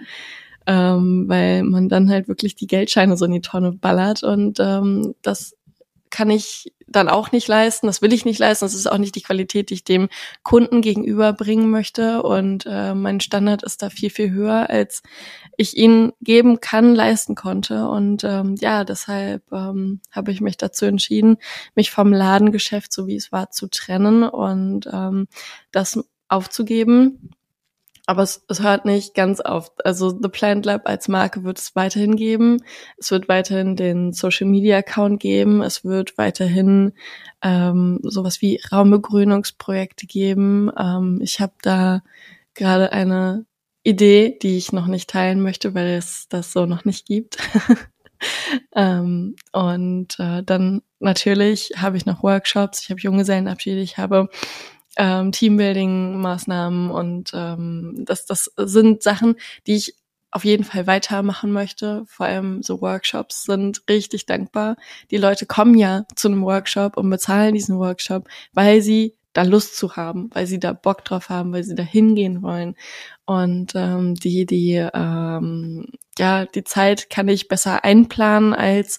weil man dann halt wirklich die Geldscheine so in die Tonne ballert, und das kann ich dann auch nicht leisten, das will ich nicht leisten, das ist auch nicht die Qualität, die ich dem Kunden gegenüber bringen möchte, und mein Standard ist da viel, viel höher, als ich ihn geben kann, leisten konnte, und deshalb habe ich mich dazu entschieden, mich vom Ladengeschäft, so wie es war, zu trennen und das aufzugeben. Aber es hört nicht ganz auf. Also The Plant Lab als Marke wird es weiterhin geben. Es wird weiterhin den Social-Media-Account geben. Es wird weiterhin sowas wie Raumbegrünungsprojekte geben. Ich habe da gerade eine Idee, die ich noch nicht teilen möchte, weil es das so noch nicht gibt. Dann natürlich habe ich noch Workshops, ich habe Junggesellenabschiede, ich habe Teambuilding-Maßnahmen, und das sind Sachen, die ich auf jeden Fall weitermachen möchte. Vor allem so Workshops sind richtig dankbar. Die Leute kommen ja zu einem Workshop und bezahlen diesen Workshop, weil sie da Lust zu haben, weil sie da Bock drauf haben, weil sie da hingehen wollen. Und die Zeit kann ich besser einplanen, als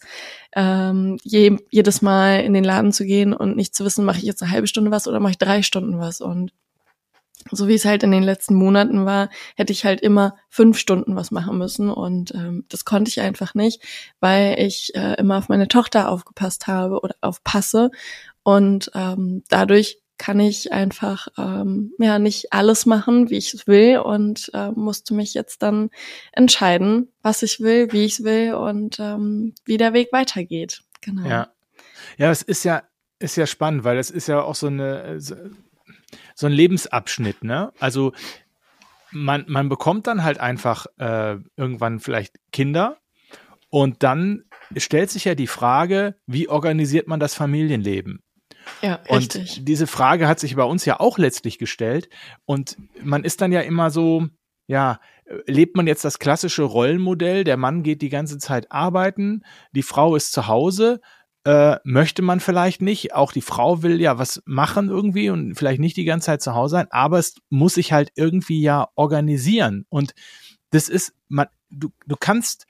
jedes Mal in den Laden zu gehen und nicht zu wissen, mache ich jetzt eine halbe Stunde was oder mache ich 3 Stunden was. Und so wie es halt in den letzten Monaten war, hätte ich halt immer 5 Stunden was machen müssen, und das konnte ich einfach nicht, weil ich immer auf meine Tochter aufgepasst habe oder aufpasse, und dadurch kann ich einfach nicht alles machen, wie ich es will und musste mich jetzt dann entscheiden, was ich will, wie ich es will und wie der Weg weitergeht. Genau. Ja, es ist ja spannend, weil das ist ja auch so ein Lebensabschnitt, ne? Also man bekommt dann halt einfach irgendwann vielleicht Kinder und dann stellt sich ja die Frage, wie organisiert man das Familienleben? Ja, und richtig. Diese Frage hat sich bei uns ja auch letztlich gestellt und man ist dann ja immer so, ja, lebt man jetzt das klassische Rollenmodell, der Mann geht die ganze Zeit arbeiten, die Frau ist zu Hause, möchte man vielleicht nicht, auch die Frau will ja was machen irgendwie und vielleicht nicht die ganze Zeit zu Hause sein, aber es muss sich halt irgendwie ja organisieren und das ist, du kannst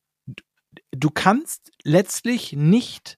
letztlich nicht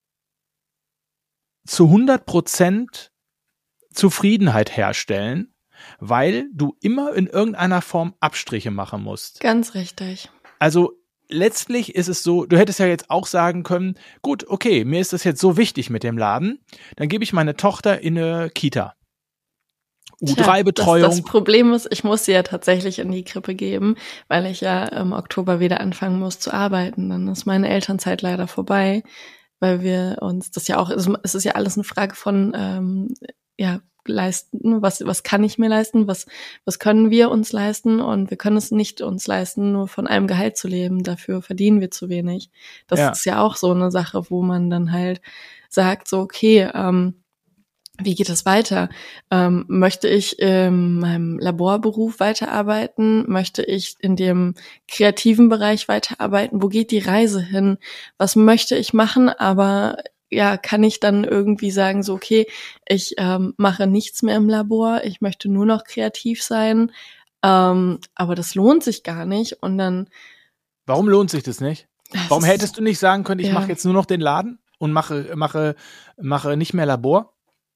zu 100% Zufriedenheit herstellen, weil du immer in irgendeiner Form Abstriche machen musst. Ganz richtig. Also letztlich ist es so, du hättest ja jetzt auch sagen können, gut, okay, mir ist das jetzt so wichtig mit dem Laden, dann gebe ich meine Tochter in eine Kita. U3-Betreuung. Das Problem ist, ich muss sie ja tatsächlich in die Krippe geben, weil ich ja im Oktober wieder anfangen muss zu arbeiten. Dann ist meine Elternzeit leider vorbei, weil wir uns das ja auch, es ist ja alles eine Frage von leisten, was kann ich mir leisten, was können wir uns leisten und wir können es nicht uns leisten, nur von einem Gehalt zu leben, dafür verdienen wir zu wenig. Das ist ja auch so eine Sache, wo man dann halt sagt, so okay, wie geht es weiter? Möchte ich in meinem Laborberuf weiterarbeiten? Möchte ich in dem kreativen Bereich weiterarbeiten? Wo geht die Reise hin? Was möchte ich machen? Aber ja, kann ich dann irgendwie sagen, so okay, ich mache nichts mehr im Labor, ich möchte nur noch kreativ sein, aber das lohnt sich gar nicht. Und dann Warum lohnt sich das nicht? Warum hättest du nicht sagen können, ich mache jetzt nur noch den Laden und mache nicht mehr Labor?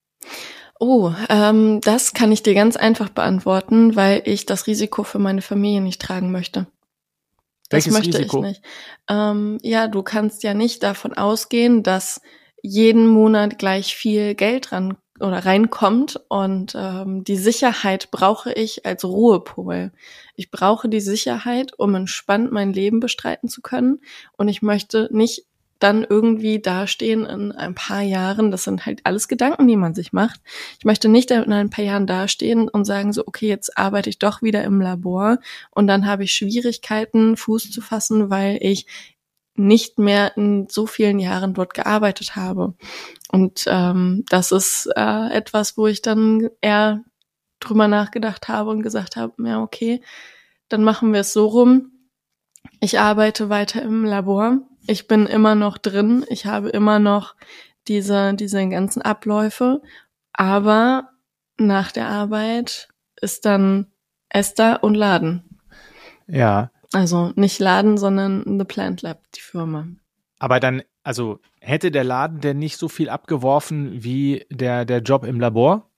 Oh, das kann ich dir ganz einfach beantworten, weil ich das Risiko für meine Familie nicht tragen möchte. Welches Risiko? Ich nicht. Du kannst ja nicht davon ausgehen, dass jeden Monat gleich viel Geld reinkommt und die Sicherheit brauche ich als Ruhepol. Ich brauche die Sicherheit, um entspannt mein Leben bestreiten zu können und ich möchte nicht dann irgendwie dastehen in ein paar Jahren, das sind halt alles Gedanken, die man sich macht. Ich möchte nicht in ein paar Jahren dastehen und sagen so, okay, jetzt arbeite ich doch wieder im Labor und dann habe ich Schwierigkeiten, Fuß zu fassen, weil ich nicht mehr in so vielen Jahren dort gearbeitet habe. Und das ist etwas, wo ich dann eher drüber nachgedacht habe und gesagt habe, ja okay, dann machen wir es so rum. Ich arbeite weiter im Labor. Ich bin immer noch drin. Ich habe immer noch diese ganzen Abläufe. Aber nach der Arbeit ist dann Esther und Laden. Ja. Also nicht Laden, sondern The Plant Lab, die Firma. Aber dann, also hätte der Laden denn nicht so viel abgeworfen wie der Job im Labor?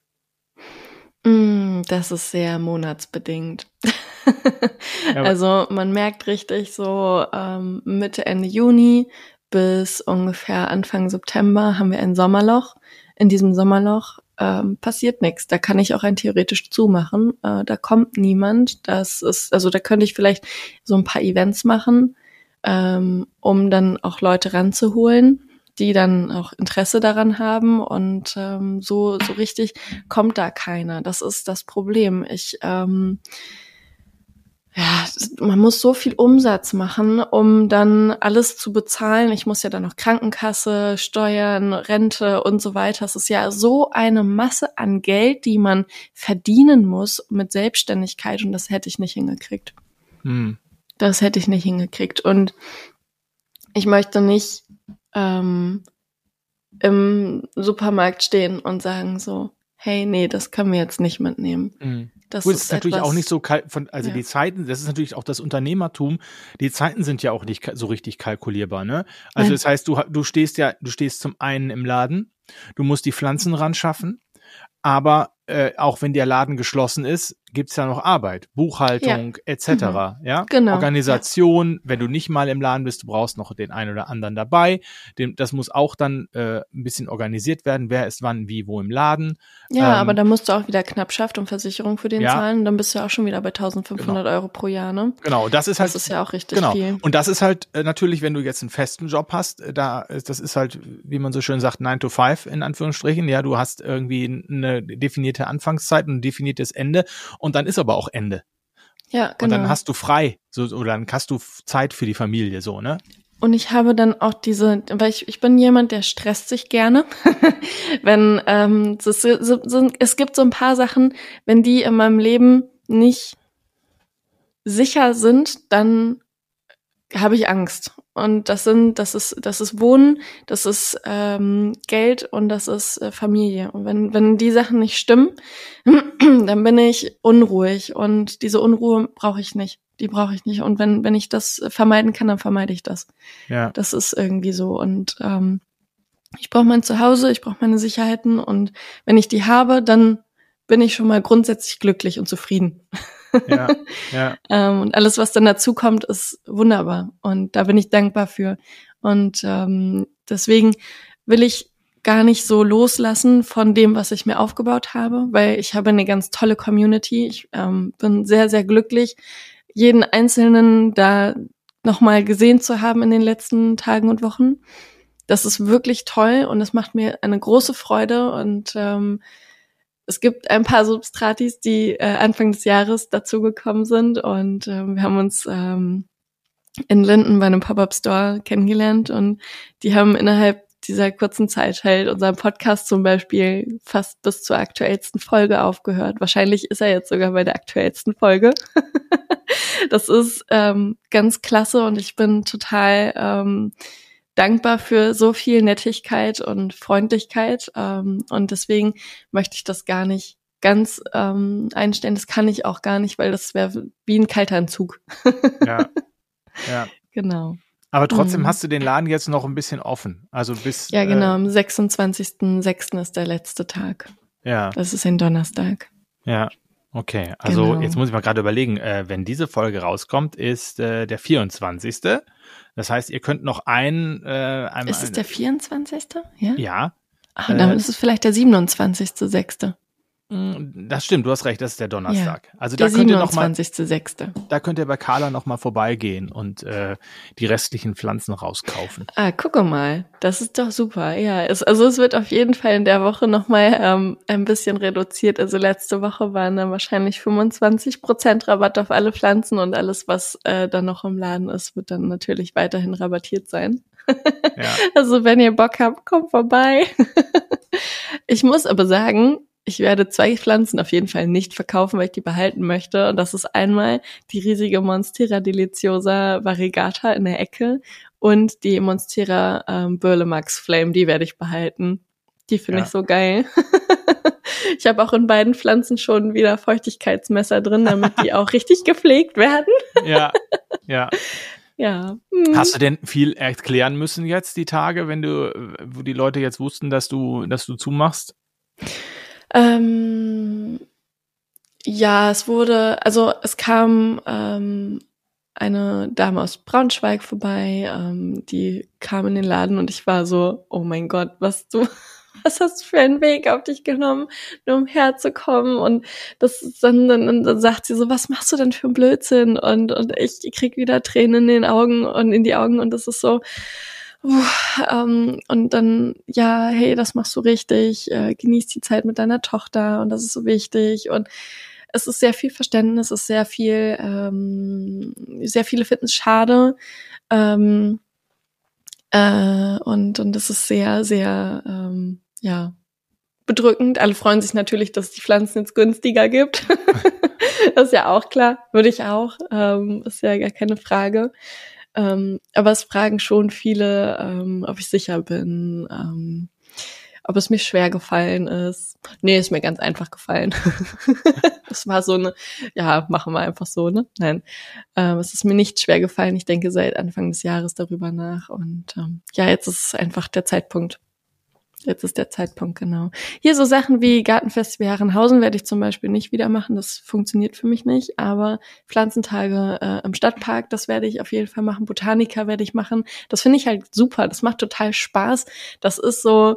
Das ist sehr monatsbedingt. Also man merkt richtig so Mitte, Ende Juni bis ungefähr Anfang September haben wir ein Sommerloch. In diesem Sommerloch passiert nichts. Da kann ich auch rein theoretisch zumachen. Da kommt niemand. Da könnte ich vielleicht so ein paar Events machen, um dann auch Leute ranzuholen, die dann auch Interesse daran haben und so richtig kommt da keiner. Das ist das Problem. Man muss so viel Umsatz machen, um dann alles zu bezahlen. Ich muss ja dann noch Krankenkasse, Steuern, Rente und so weiter. Es ist ja so eine Masse an Geld, die man verdienen muss mit Selbstständigkeit und das hätte ich nicht hingekriegt. Das hätte ich nicht hingekriegt. Und ich möchte nicht im Supermarkt stehen und sagen so, hey, nee, das können wir jetzt nicht mitnehmen. Das ist natürlich auch nicht so die Zeiten, das ist natürlich auch das Unternehmertum, die Zeiten sind ja auch nicht so richtig kalkulierbar, ne? Also das heißt, du stehst zum einen im Laden, du musst die Pflanzen ran schaffen, aber auch wenn der Laden geschlossen ist, gibt's ja noch Arbeit, Buchhaltung etc. Ja, Genau. Organisation. Wenn du nicht mal im Laden bist, du brauchst noch den einen oder anderen dabei. Das muss auch dann ein bisschen organisiert werden. Wer ist wann, wie, wo im Laden. Ja, aber da musst du auch wieder Knappschaft und Versicherung für den Ja. zahlen. Dann bist du auch schon wieder bei 1.500 Euro pro Jahr, ne? Genau, das ist halt. Das ist ja auch richtig viel. Und das ist halt natürlich, wenn du jetzt einen festen Job hast, das ist halt, wie man so schön sagt, 9 to 5 in Anführungsstrichen. Ja, du hast irgendwie eine definierte Anfangszeit und ein definiertes Ende und dann ist aber auch Ende. Ja, genau. Und dann hast du frei, oder dann hast du Zeit für die Familie, so, ne? Und ich habe dann auch weil ich bin jemand, der stresst sich gerne. Wenn es gibt so ein paar Sachen, wenn die in meinem Leben nicht sicher sind, dann habe ich Angst. Und das ist Wohnen, das ist Geld und das ist Familie. Und wenn die Sachen nicht stimmen, dann bin ich unruhig und diese Unruhe brauche ich nicht. Die brauche ich nicht. Und wenn ich das vermeiden kann, dann vermeide ich das. Ja. Das ist irgendwie so. Und ich brauche mein Zuhause, ich brauche meine Sicherheiten und wenn ich die habe, dann bin ich schon mal grundsätzlich glücklich und zufrieden. Ja. Und alles, was dann dazu kommt, ist wunderbar. Und da bin ich dankbar für. Und deswegen will ich gar nicht so loslassen von dem, was ich mir aufgebaut habe, weil ich habe eine ganz tolle Community. Ich bin sehr, sehr glücklich, jeden Einzelnen da nochmal gesehen zu haben in den letzten Tagen und Wochen. Das ist wirklich toll und es macht mir eine große Freude und es gibt ein paar Substratis, die Anfang des Jahres dazugekommen sind und wir haben uns in Linden bei einem Pop-Up-Store kennengelernt und die haben innerhalb dieser kurzen Zeit halt unseren Podcast zum Beispiel fast bis zur aktuellsten Folge aufgehört. Wahrscheinlich ist er jetzt sogar bei der aktuellsten Folge. Das ist ganz klasse und ich bin total dankbar für so viel Nettigkeit und Freundlichkeit und deswegen möchte ich das gar nicht ganz einstellen. Das kann ich auch gar nicht, weil das wäre wie ein kalter Entzug. Ja. Genau. Aber trotzdem hast du den Laden jetzt noch ein bisschen offen. Also bis. Ja, genau. Am 26.06. ist der letzte Tag. Ja. Das ist ein Donnerstag. Ja. Okay. Also Genau. Jetzt muss ich mal gerade überlegen, wenn diese Folge rauskommt, ist der 24. Das heißt, ihr könnt noch Ist es der 24.? Ja. Ja. Ach, dann ist es vielleicht der 27.06. Das stimmt, du hast recht, das ist der Donnerstag. Ja, Also der da könnt ihr noch mal, 27.06. da könnt ihr bei Carla noch mal vorbeigehen und die restlichen Pflanzen rauskaufen. Ah, gucke mal, das ist doch super. Ja, es wird auf jeden Fall in der Woche noch mal ein bisschen reduziert. Also letzte Woche waren dann wahrscheinlich 25% Rabatt auf alle Pflanzen und alles, was dann noch im Laden ist, wird dann natürlich weiterhin rabattiert sein. Ja. Also wenn ihr Bock habt, kommt vorbei. Ich muss aber sagen, ich werde 2 Pflanzen auf jeden Fall nicht verkaufen, weil ich die behalten möchte. Und das ist einmal die riesige Monstera deliciosa variegata in der Ecke und die Monstera Burlemax Flame, die werde ich behalten. Die finde ich so geil. Ich habe auch in beiden Pflanzen schon wieder Feuchtigkeitsmesser drin, damit die auch richtig gepflegt werden. Ja. Ja. Hast du denn viel erklären müssen jetzt die Tage, wo die Leute jetzt wussten, dass du zumachst? Ja, es kam eine Dame aus Braunschweig vorbei, die kam in den Laden und ich war so, oh mein Gott, was hast du für einen Weg auf dich genommen, nur um herzukommen? Und das ist dann sagt sie so, was machst du denn für einen Blödsinn? Und ich krieg wieder Tränen in den Augen und in die Augen und das ist so, und dann, ja, hey, das machst du richtig, genieß die Zeit mit deiner Tochter und das ist so wichtig und es ist sehr viel Verständnis, es ist sehr viele finden es schade und das ist sehr, sehr, bedrückend. Alle freuen sich natürlich, dass es die Pflanzen jetzt günstiger gibt. Das ist ja auch klar, würde ich auch, ist ja gar keine Frage. Aber es fragen schon viele, ob ich sicher bin, ob es mir schwer gefallen ist. Nee, ist mir ganz einfach gefallen. Das war so machen wir einfach so, ne? Nein, es ist mir nicht schwer gefallen. Ich denke seit Anfang des Jahres darüber nach und jetzt ist es einfach der Zeitpunkt. Jetzt ist der Zeitpunkt, genau. Hier so Sachen wie Gartenfestival Herrenhausen werde ich zum Beispiel nicht wieder machen. Das funktioniert für mich nicht. Aber Pflanzentage im Stadtpark, das werde ich auf jeden Fall machen. Botanica werde ich machen. Das finde ich halt super. Das macht total Spaß. Das ist so,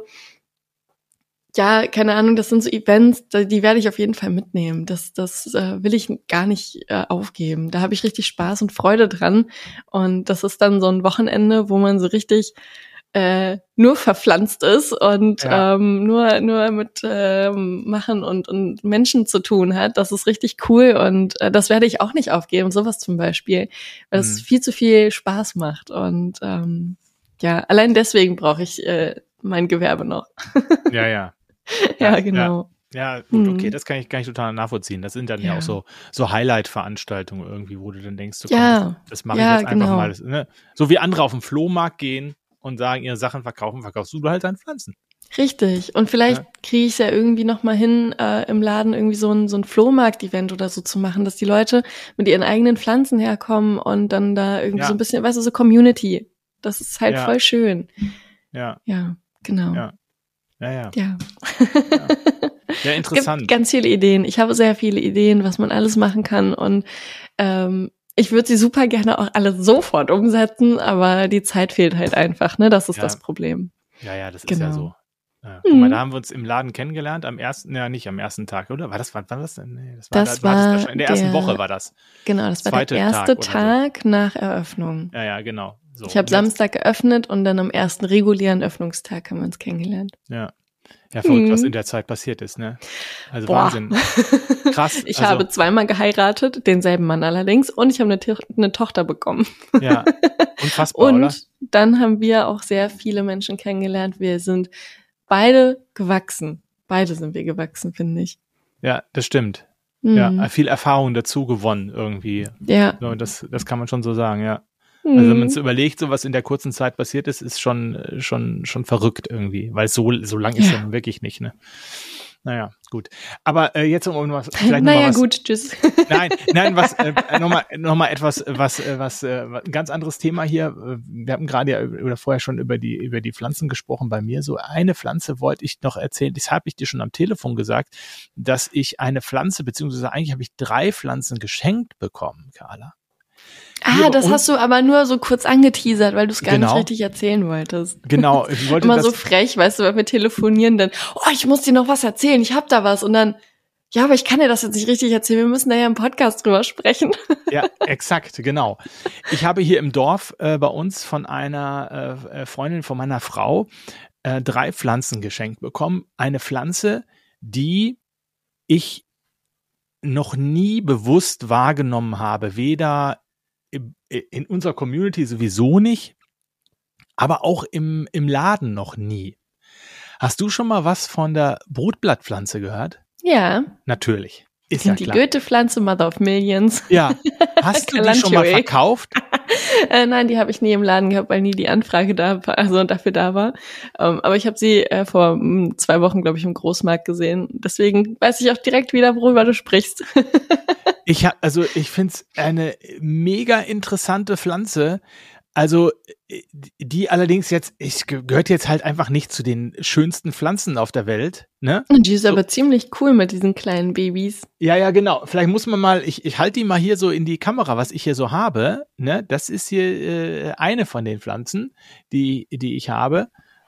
ja, keine Ahnung, das sind so Events, die werde ich auf jeden Fall mitnehmen. Das will ich gar nicht aufgeben. Da habe ich richtig Spaß und Freude dran. Und das ist dann so ein Wochenende, wo man so richtig nur verpflanzt ist und nur mit Machen und Menschen zu tun hat. Das ist richtig cool und das werde ich auch nicht aufgeben, sowas zum Beispiel, weil es viel zu viel Spaß macht und allein deswegen brauche ich mein Gewerbe noch. Ja, genau. Ja, gut, okay, das kann ich total nachvollziehen. Das sind dann ja auch so Highlight-Veranstaltungen irgendwie, wo du dann denkst, das mache ich jetzt einfach mal. Das, ne? So wie andere auf den Flohmarkt gehen und sagen, ihre Sachen verkaufst du halt deine Pflanzen. Richtig. Und vielleicht kriege ich es ja irgendwie noch mal hin, im Laden irgendwie so ein Flohmarkt-Event oder so zu machen, dass die Leute mit ihren eigenen Pflanzen herkommen und dann da irgendwie so ein bisschen, weißt du, so Community. Das ist halt voll schön. Ja. Ja, genau. Ja. Ja, interessant. Es gibt ganz viele Ideen. Ich habe sehr viele Ideen, was man alles machen kann und ich würde sie super gerne auch alle sofort umsetzen, aber die Zeit fehlt halt einfach, ne? Das ist das Problem. Ja, das ist ja so. Guck mal, da haben wir uns im Laden kennengelernt nicht am ersten Tag, oder? Wann war das denn? Nee, das war in der ersten Woche war das. Genau, das war der erste Tag nach Eröffnung. Ja, genau. So, ich habe Samstag geöffnet und dann am ersten regulären Öffnungstag haben wir uns kennengelernt. Ja, verrückt, was in der Zeit passiert ist, ne? Also Wahnsinn. Krass. Ich habe zweimal geheiratet, denselben Mann allerdings, und ich habe eine Tochter bekommen. Ja, unfassbar, und oder? Dann haben wir auch sehr viele Menschen kennengelernt. Wir sind beide gewachsen. Beide sind wir gewachsen, finde ich. Ja, das stimmt. Ja, viel Erfahrung dazu gewonnen irgendwie. Ja. So, das kann man schon so sagen, ja. Also wenn man es überlegt, so was in der kurzen Zeit passiert ist schon verrückt irgendwie, weil so lang ist ja nun wirklich nicht, ne? Naja, gut. Aber jetzt Tschüss. Nein, noch mal etwas, was ein ganz anderes Thema hier. Wir haben gerade oder vorher schon über die Pflanzen gesprochen bei mir. So eine Pflanze wollte ich noch erzählen. Das habe ich dir schon am Telefon gesagt, dass ich eine Pflanze, beziehungsweise eigentlich habe ich 3 Pflanzen geschenkt bekommen, Carla. Das hast du aber nur so kurz angeteasert, weil du es gar nicht richtig erzählen wolltest. Genau. Ich wollte immer so frech, weißt du, wenn wir telefonieren, dann, ich muss dir noch was erzählen, ich hab da was. Und dann, ja, aber ich kann dir das jetzt nicht richtig erzählen, wir müssen da ja im Podcast drüber sprechen. Ja, exakt, genau. Ich habe hier im Dorf bei uns von einer Freundin von meiner Frau 3 Pflanzen geschenkt bekommen. Eine Pflanze, die ich noch nie bewusst wahrgenommen habe, weder in unserer Community sowieso nicht, aber auch im Laden noch nie. Hast du schon mal was von der Brutblattpflanze gehört? Ja. Natürlich. Ist ja klar. Die Goethe-Pflanze, Mother of Millions. Ja. Hast du die schon mal verkauft? Nein, die habe ich nie im Laden gehabt, weil nie die Anfrage dafür da war. Aber ich habe sie vor 2 Wochen, glaube ich, im Großmarkt gesehen. Deswegen weiß ich auch direkt wieder, worüber du sprichst. Ich finde es eine mega interessante Pflanze. Also, die allerdings gehört jetzt halt einfach nicht zu den schönsten Pflanzen auf der Welt, ne? Und die ist aber ziemlich cool mit diesen kleinen Babys. Ja, genau. Vielleicht muss man mal, ich halte die mal hier so in die Kamera, was ich hier so habe, ne? Das ist hier eine von den Pflanzen, die ich habe.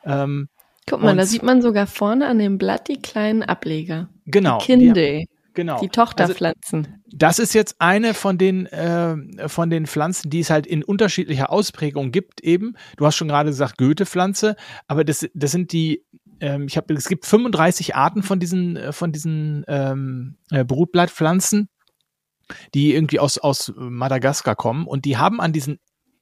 Guck mal, da sieht man sogar vorne an dem Blatt die kleinen Ableger. Genau. Die Kinde. Genau. Die Tochterpflanzen. Also, das ist jetzt eine von den Pflanzen, die es halt in unterschiedlicher Ausprägung gibt eben. Du hast schon gerade gesagt Goethe-Pflanze, aber das sind die, es gibt 35 Arten von diesen Brutblattpflanzen, die irgendwie aus Madagaskar kommen, und die haben an diesen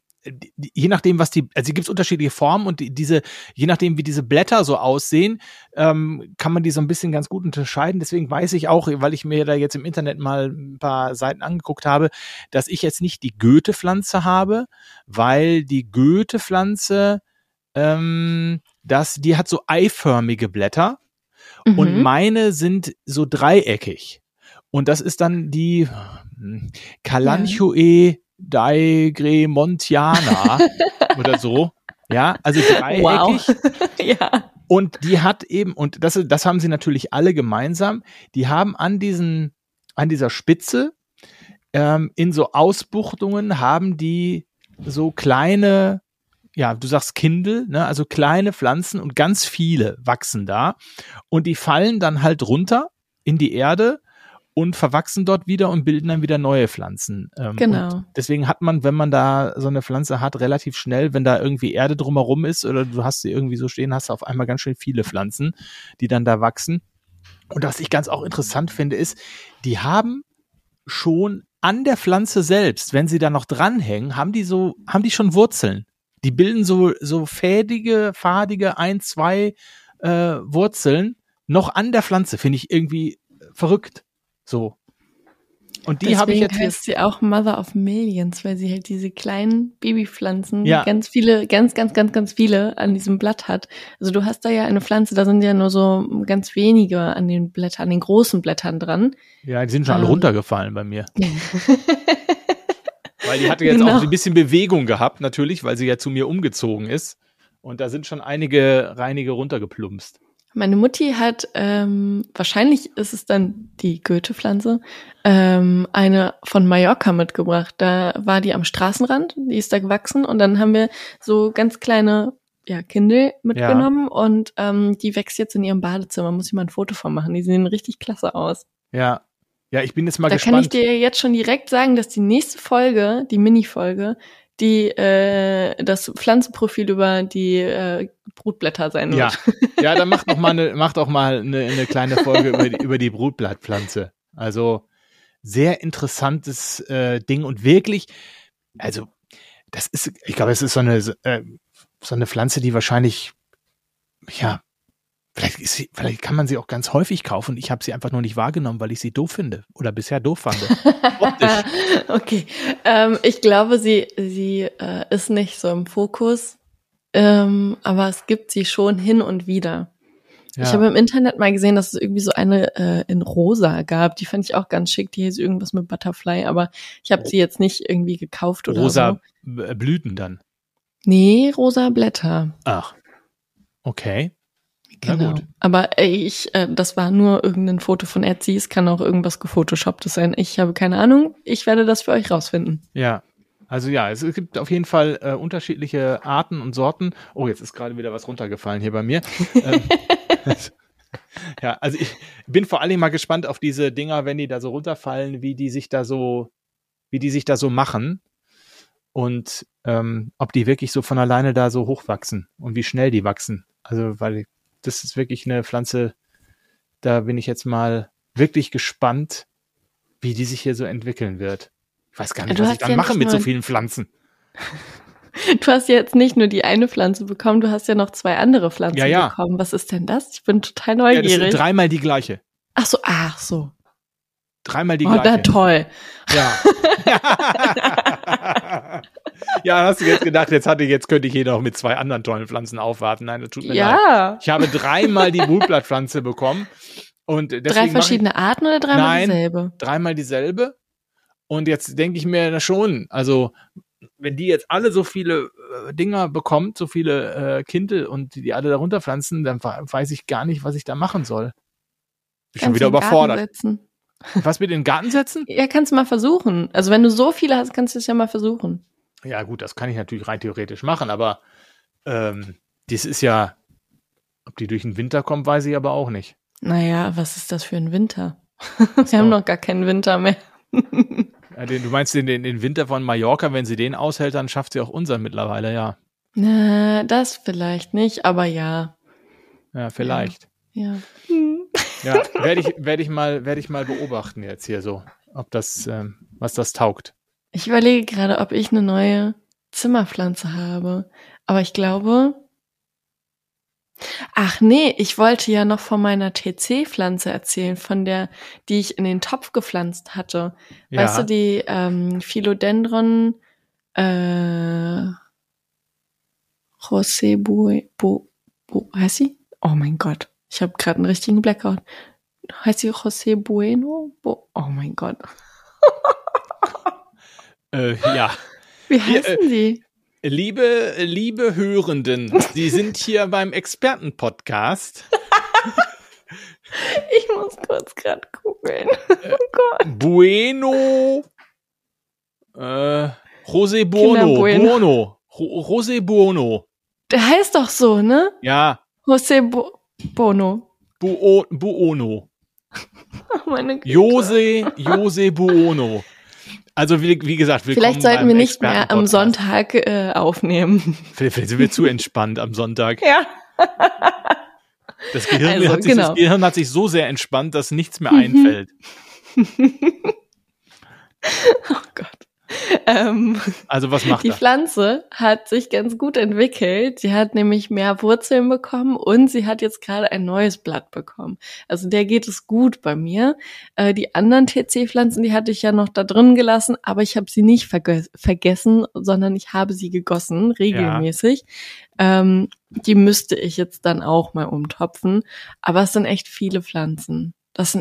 je nachdem, also gibt es unterschiedliche Formen, und je nachdem, wie diese Blätter so aussehen, kann man die so ein bisschen ganz gut unterscheiden. Deswegen weiß ich auch, weil ich mir da jetzt im Internet mal ein paar Seiten angeguckt habe, dass ich jetzt nicht die Goethe-Pflanze habe, weil die Goethe-Pflanze, die hat so eiförmige Blätter, und meine sind so dreieckig. Und das ist dann die Kalanchoe Daegremontiana oder so. Ja, also dreieckig. Wow. Ja. Und die hat eben, und das haben sie natürlich alle gemeinsam, die haben an dieser Spitze, in so Ausbuchtungen haben die so kleine, ja, du sagst Kindel, ne, also kleine Pflanzen und ganz viele wachsen da und die fallen dann halt runter in die Erde und verwachsen dort wieder und bilden dann wieder neue Pflanzen. Genau. Deswegen hat man, wenn man da so eine Pflanze hat, relativ schnell, wenn da irgendwie Erde drumherum ist oder du hast sie irgendwie so stehen, hast du auf einmal ganz schön viele Pflanzen, die dann da wachsen. Und was ich ganz auch interessant finde, ist, die haben schon an der Pflanze selbst, wenn sie da noch dranhängen, haben die schon Wurzeln. Die bilden so fadige, 1, 2 Wurzeln noch an der Pflanze, finde ich irgendwie verrückt. So. Und die habe ich jetzt. Deswegen heißt sie auch Mother of Millions, weil sie halt diese kleinen Babypflanzen, ganz viele, ganz viele an diesem Blatt hat. Also du hast da ja eine Pflanze, da sind ja nur so ganz wenige an den Blättern, an den großen Blättern dran. Ja, die sind schon alle runtergefallen bei mir. Weil die hatte jetzt auch ein bisschen Bewegung gehabt, natürlich, weil sie ja zu mir umgezogen ist. Und da sind schon einige runtergeplumpst. Meine Mutti hat, wahrscheinlich ist es dann die Goethe-Pflanze, eine von Mallorca mitgebracht. Da war die am Straßenrand, die ist da gewachsen und dann haben wir so ganz kleine Kindel mitgenommen und die wächst jetzt in ihrem Badezimmer. Muss ich mal ein Foto von machen. Die sehen richtig klasse aus. Ja, ich bin jetzt mal gespannt. Da kann ich dir jetzt schon direkt sagen, dass die nächste Folge, die Mini-Folge, das Pflanzenprofil über die Brutblätter sein wird. Ja, dann macht doch mal eine kleine Folge über die Brutblattpflanze. Also sehr interessantes Ding und wirklich, also ich glaube, es ist so eine Pflanze, die wahrscheinlich, vielleicht kann man sie auch ganz häufig kaufen. Ich habe sie einfach nur nicht wahrgenommen, weil ich sie doof finde oder bisher doof fand. Optisch. Okay, ich glaube, sie ist nicht so im Fokus, aber es gibt sie schon hin und wieder. Ja. Ich habe im Internet mal gesehen, dass es irgendwie so eine in rosa gab. Die fand ich auch ganz schick. Die hieß irgendwas mit Butterfly, aber ich habe sie jetzt nicht irgendwie gekauft oder rosa so. Rosa Blüten dann? Nee, rosa Blätter. Ach, okay. Genau. Aber das war nur irgendein Foto von Etsy. Es kann auch irgendwas gefotoshopptes sein. Ich habe keine Ahnung. Ich werde das für euch rausfinden. Ja. Also es gibt auf jeden Fall unterschiedliche Arten und Sorten. Oh, jetzt ist gerade wieder was runtergefallen hier bei mir. Ja, also ich bin vor allen Dingen mal gespannt auf diese Dinger, wenn die da so runterfallen, wie die sich da so machen und ob die wirklich so von alleine da so hochwachsen und wie schnell die wachsen. Also, weil das ist wirklich eine Pflanze, da bin ich jetzt mal wirklich gespannt, wie die sich hier so entwickeln wird. Ich weiß gar nicht, was ich dann mache mit so vielen Pflanzen. Du hast ja jetzt nicht nur die eine Pflanze bekommen, du hast ja noch 2 andere Pflanzen bekommen. Was ist denn das? Ich bin total neugierig. Ja, das sind 3-mal die gleiche. Ach so. 3-mal die gleiche. Oh, na toll. Ja. Ja, hast du jetzt gedacht, jetzt könnte ich hier noch mit 2 anderen tollen Pflanzen aufwarten. Nein, das tut mir leid. Ich habe 3-mal die Brutblattpflanze bekommen. Und deswegen 3 verschiedene Arten oder 3-mal dieselbe? Nein, 3-mal dieselbe. Und jetzt denke ich mir schon, also wenn die jetzt alle so viele Dinger bekommt, so viele Kindel und die alle darunter pflanzen, dann weiß ich gar nicht, was ich da machen soll. Bin schon wieder überfordert. Was, mit in den Garten setzen? Ja, kannst du mal versuchen. Also wenn du so viele hast, kannst du es ja mal versuchen. Ja gut, das kann ich natürlich rein theoretisch machen, aber das ist ja, ob die durch den Winter kommt, weiß ich aber auch nicht. Naja, was ist das für ein Winter? Wir haben noch gar keinen Winter mehr. Ja, du meinst den Winter von Mallorca, wenn sie den aushält, dann schafft sie auch unseren mittlerweile, ja. Na, das vielleicht nicht, aber ja. Ja, vielleicht. Ja. Ja, werde ich mal beobachten jetzt hier so, ob das, was das taugt. Ich überlege gerade, ob ich eine neue Zimmerpflanze habe. Aber ich glaube, ach nee, ich wollte ja noch von meiner TC-Pflanze erzählen, von der, die ich in den Topf gepflanzt hatte. Ja. Weißt du, die Philodendron José heißt sie? Oh mein Gott, ich habe gerade einen richtigen Blackout. Heißt sie José Bueno? Oh mein Gott. Ja. Wie heißen die? Liebe Hörenden, Sie sind hier beim Experten-Podcast. Ich muss kurz gerade googeln. Oh Gott. Bueno. José Bono. Bueno. José Bono. Der heißt doch so, ne? Ja. José Bono. Buono. Oh, meine Güte. José Buono. Also wie gesagt, willkommen. Vielleicht sollten wir nicht mehr am Sonntag aufnehmen. Vielleicht sind wir zu entspannt am Sonntag. Ja. Das Gehirn hat sich so sehr entspannt, dass nichts mehr einfällt. Oh Gott. Also was macht die Pflanze hat sich ganz gut entwickelt. Sie hat nämlich mehr Wurzeln bekommen und sie hat jetzt gerade ein neues Blatt bekommen. Also der geht es gut bei mir. Die anderen TC-Pflanzen, die hatte ich ja noch da drin gelassen, aber ich habe sie nicht vergessen, sondern ich habe sie gegossen, regelmäßig. Ja. Die müsste ich jetzt dann auch mal umtopfen. Aber es sind echt viele Pflanzen.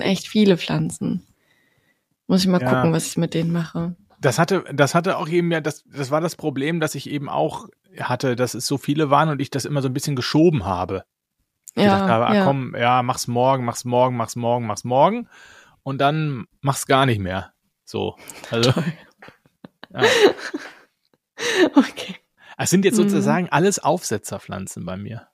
Muss ich mal gucken, was ich mit denen mache. Das hatte auch eben das war das Problem, dass ich eben auch hatte, dass es so viele waren und ich das immer so ein bisschen geschoben habe. Ich dachte habe, komm, mach's morgen und dann mach's gar nicht mehr. So. Also. Ja. Okay. Es sind jetzt sozusagen alles Aufsetzerpflanzen bei mir.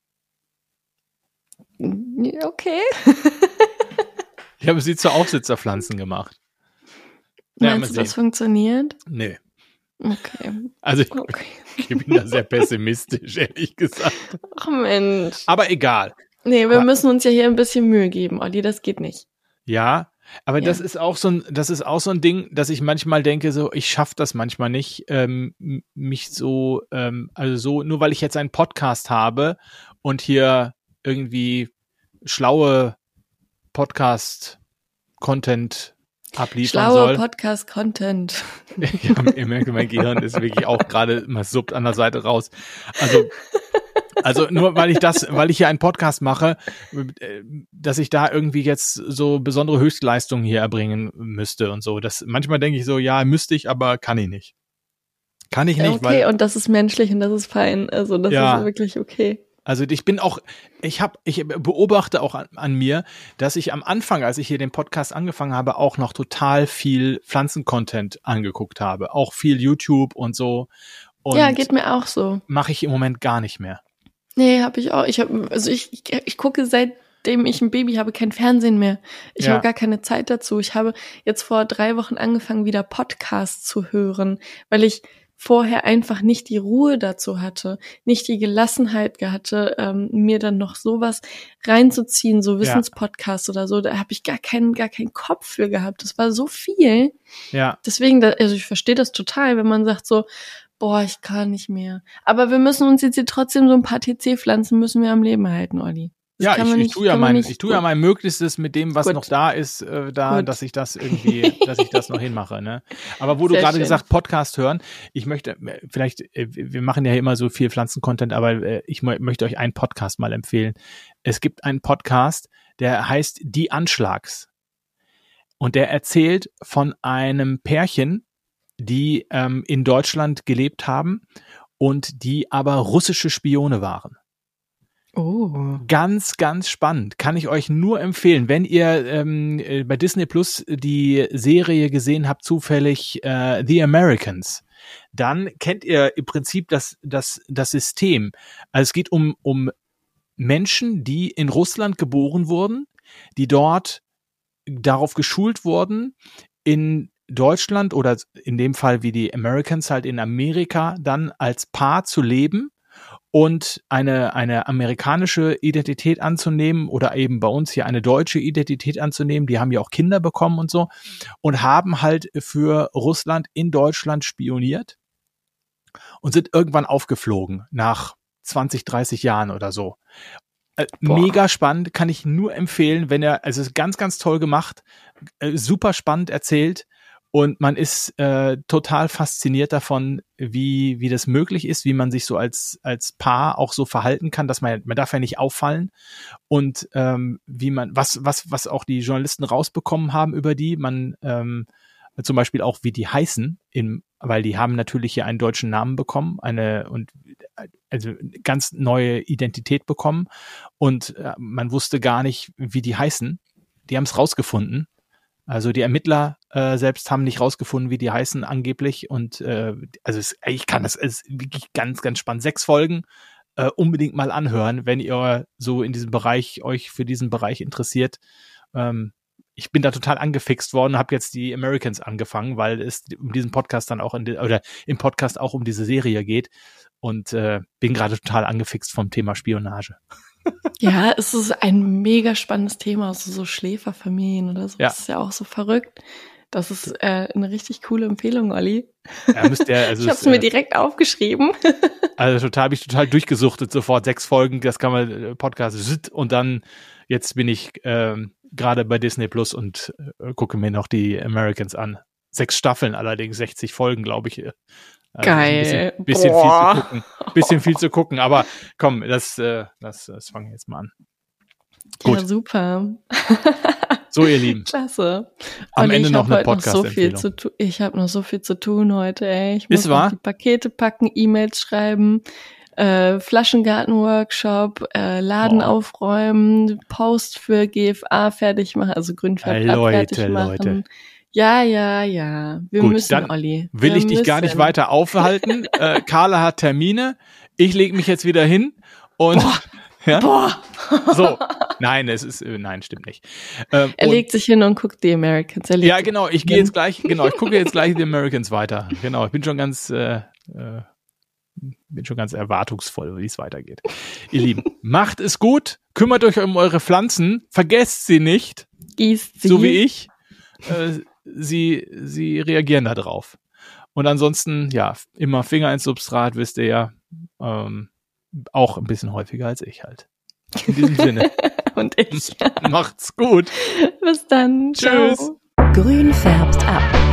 Okay. Ich habe sie zu Aufsetzerpflanzen gemacht. Meinst du, das funktioniert? Nee. Okay. Also ich bin da sehr pessimistisch, ehrlich gesagt. Ach Mensch. Aber egal. Nee, wir müssen uns ja hier ein bisschen Mühe geben, Olli, das geht nicht. Ja, aber das ist auch so ein Ding, dass ich manchmal denke, so, ich schaffe das manchmal nicht, mich so, also so, nur weil ich jetzt einen Podcast habe und hier irgendwie schlaue Podcast-Content abliefern soll. Podcast-Content. Ja, ihr merkt, mein Gehirn ist wirklich auch gerade mal suppt an der Seite raus. Also nur weil ich hier einen Podcast mache, dass ich da irgendwie jetzt so besondere Höchstleistungen hier erbringen müsste und so. Das manchmal denke ich so, ja, müsste ich, aber kann ich nicht. Kann ich nicht, okay, und das ist menschlich und das ist fein. Also das ist wirklich okay. Also ich beobachte auch an mir, dass ich am Anfang, als ich hier den Podcast angefangen habe, auch noch total viel Pflanzen-Content angeguckt habe. Auch viel YouTube und so. Und ja, geht mir auch so. Mache ich im Moment gar nicht mehr. Nee, habe ich auch. Ich gucke seitdem ich ein Baby habe kein Fernsehen mehr. Ich habe gar keine Zeit dazu. Ich habe jetzt vor 3 Wochen angefangen, wieder Podcasts zu hören, weil ich vorher einfach nicht die Ruhe dazu hatte, nicht die Gelassenheit hatte, mir dann noch sowas reinzuziehen, so Wissenspodcasts oder so, da habe ich gar keinen Kopf für gehabt. Das war so viel. Ja. Deswegen, also ich verstehe das total, wenn man sagt so, boah, ich kann nicht mehr. Aber wir müssen uns jetzt hier trotzdem so ein paar TC-Pflanzen müssen wir am Leben halten, Olli. Ja, ich tue ja mein Möglichstes mit dem, was noch da ist, dass ich das noch hinmache, ne? Aber wo du gerade gesagt, Podcast hören, ich möchte, vielleicht, wir machen ja immer so viel Pflanzen-Content, aber ich möchte euch einen Podcast mal empfehlen. Es gibt einen Podcast, der heißt Die Anschlags. Und der erzählt von einem Pärchen, die in Deutschland gelebt haben und die aber russische Spione waren. Oh. Ganz, ganz spannend. Kann ich euch nur empfehlen. Wenn ihr bei Disney Plus die Serie gesehen habt, zufällig The Americans, dann kennt ihr im Prinzip das System. Also es geht um Menschen, die in Russland geboren wurden, die dort darauf geschult wurden, in Deutschland oder in dem Fall wie die Americans halt in Amerika dann als Paar zu leben und eine amerikanische Identität anzunehmen oder eben bei uns hier eine deutsche Identität anzunehmen. Die haben ja auch Kinder bekommen und so und haben halt für Russland in Deutschland spioniert und sind irgendwann aufgeflogen nach 20, 30 Jahren oder so. Mega spannend, kann ich nur empfehlen, also es ist ganz, ganz toll gemacht, super spannend erzählt. Und man ist total fasziniert davon, wie das möglich ist, wie man sich so als Paar auch so verhalten kann, dass man darf ja nicht auffallen und wie man was auch die Journalisten rausbekommen haben über die, man zum Beispiel auch wie die heißen weil die haben natürlich hier einen deutschen Namen bekommen, also ganz neue Identität bekommen und man wusste gar nicht, wie die heißen. Die haben es rausgefunden. Also die Ermittler selbst haben nicht rausgefunden, wie die heißen angeblich und es ist wirklich ganz, ganz spannend. 6 Folgen, unbedingt mal anhören, wenn ihr so in diesem Bereich euch für diesen Bereich interessiert. Ich bin da total angefixt worden, habe jetzt die Americans angefangen, weil es um diesen Podcast dann auch im Podcast auch um diese Serie geht und bin gerade total angefixt vom Thema Spionage. Ja, es ist ein mega spannendes Thema, also so Schläferfamilien oder so. Ja. Das ist ja auch so verrückt. Das ist eine richtig coole Empfehlung, Olli. Ja, ich habe es mir direkt aufgeschrieben. Also habe ich total durchgesuchtet, sofort 6 Folgen, das kann man Podcast und dann jetzt bin ich gerade bei Disney Plus und gucke mir noch die Americans an. 6 Staffeln allerdings, 60 Folgen, glaube ich. Also geil. Bisschen viel zu gucken, aber komm, das fangen wir jetzt mal an. Gut. Ja, super. So, ihr Lieben. Klasse. Am Ende noch eine Podcast-Empfehlung. Ich habe noch so viel zu tun heute, ey. Ich muss noch die Pakete packen, E-Mails schreiben, Flaschengarten-Workshop, Laden aufräumen, Post für GFA fertig machen, also Grünfärb fertig machen. Leute. Ja. Wir müssen, Olli. Will ich dich gar nicht weiter aufhalten. Carla hat Termine. Ich lege mich jetzt wieder hin und Boah. So, nein, stimmt nicht. Er legt sich hin und guckt die Americans. Ja, genau, ich gucke jetzt gleich die Americans weiter. Genau, ich bin schon ganz erwartungsvoll, wie es weitergeht. Ihr Lieben, macht es gut, kümmert euch um eure Pflanzen, vergesst sie nicht. Gießt sie. So wie ich. Sie reagieren da drauf. Und ansonsten, ja, immer Finger ins Substrat, wisst ihr ja. Auch ein bisschen häufiger als ich halt. In diesem Sinne. Und ich. Macht's gut. Bis dann. Tschüss. Ciao. Grün färbt ab.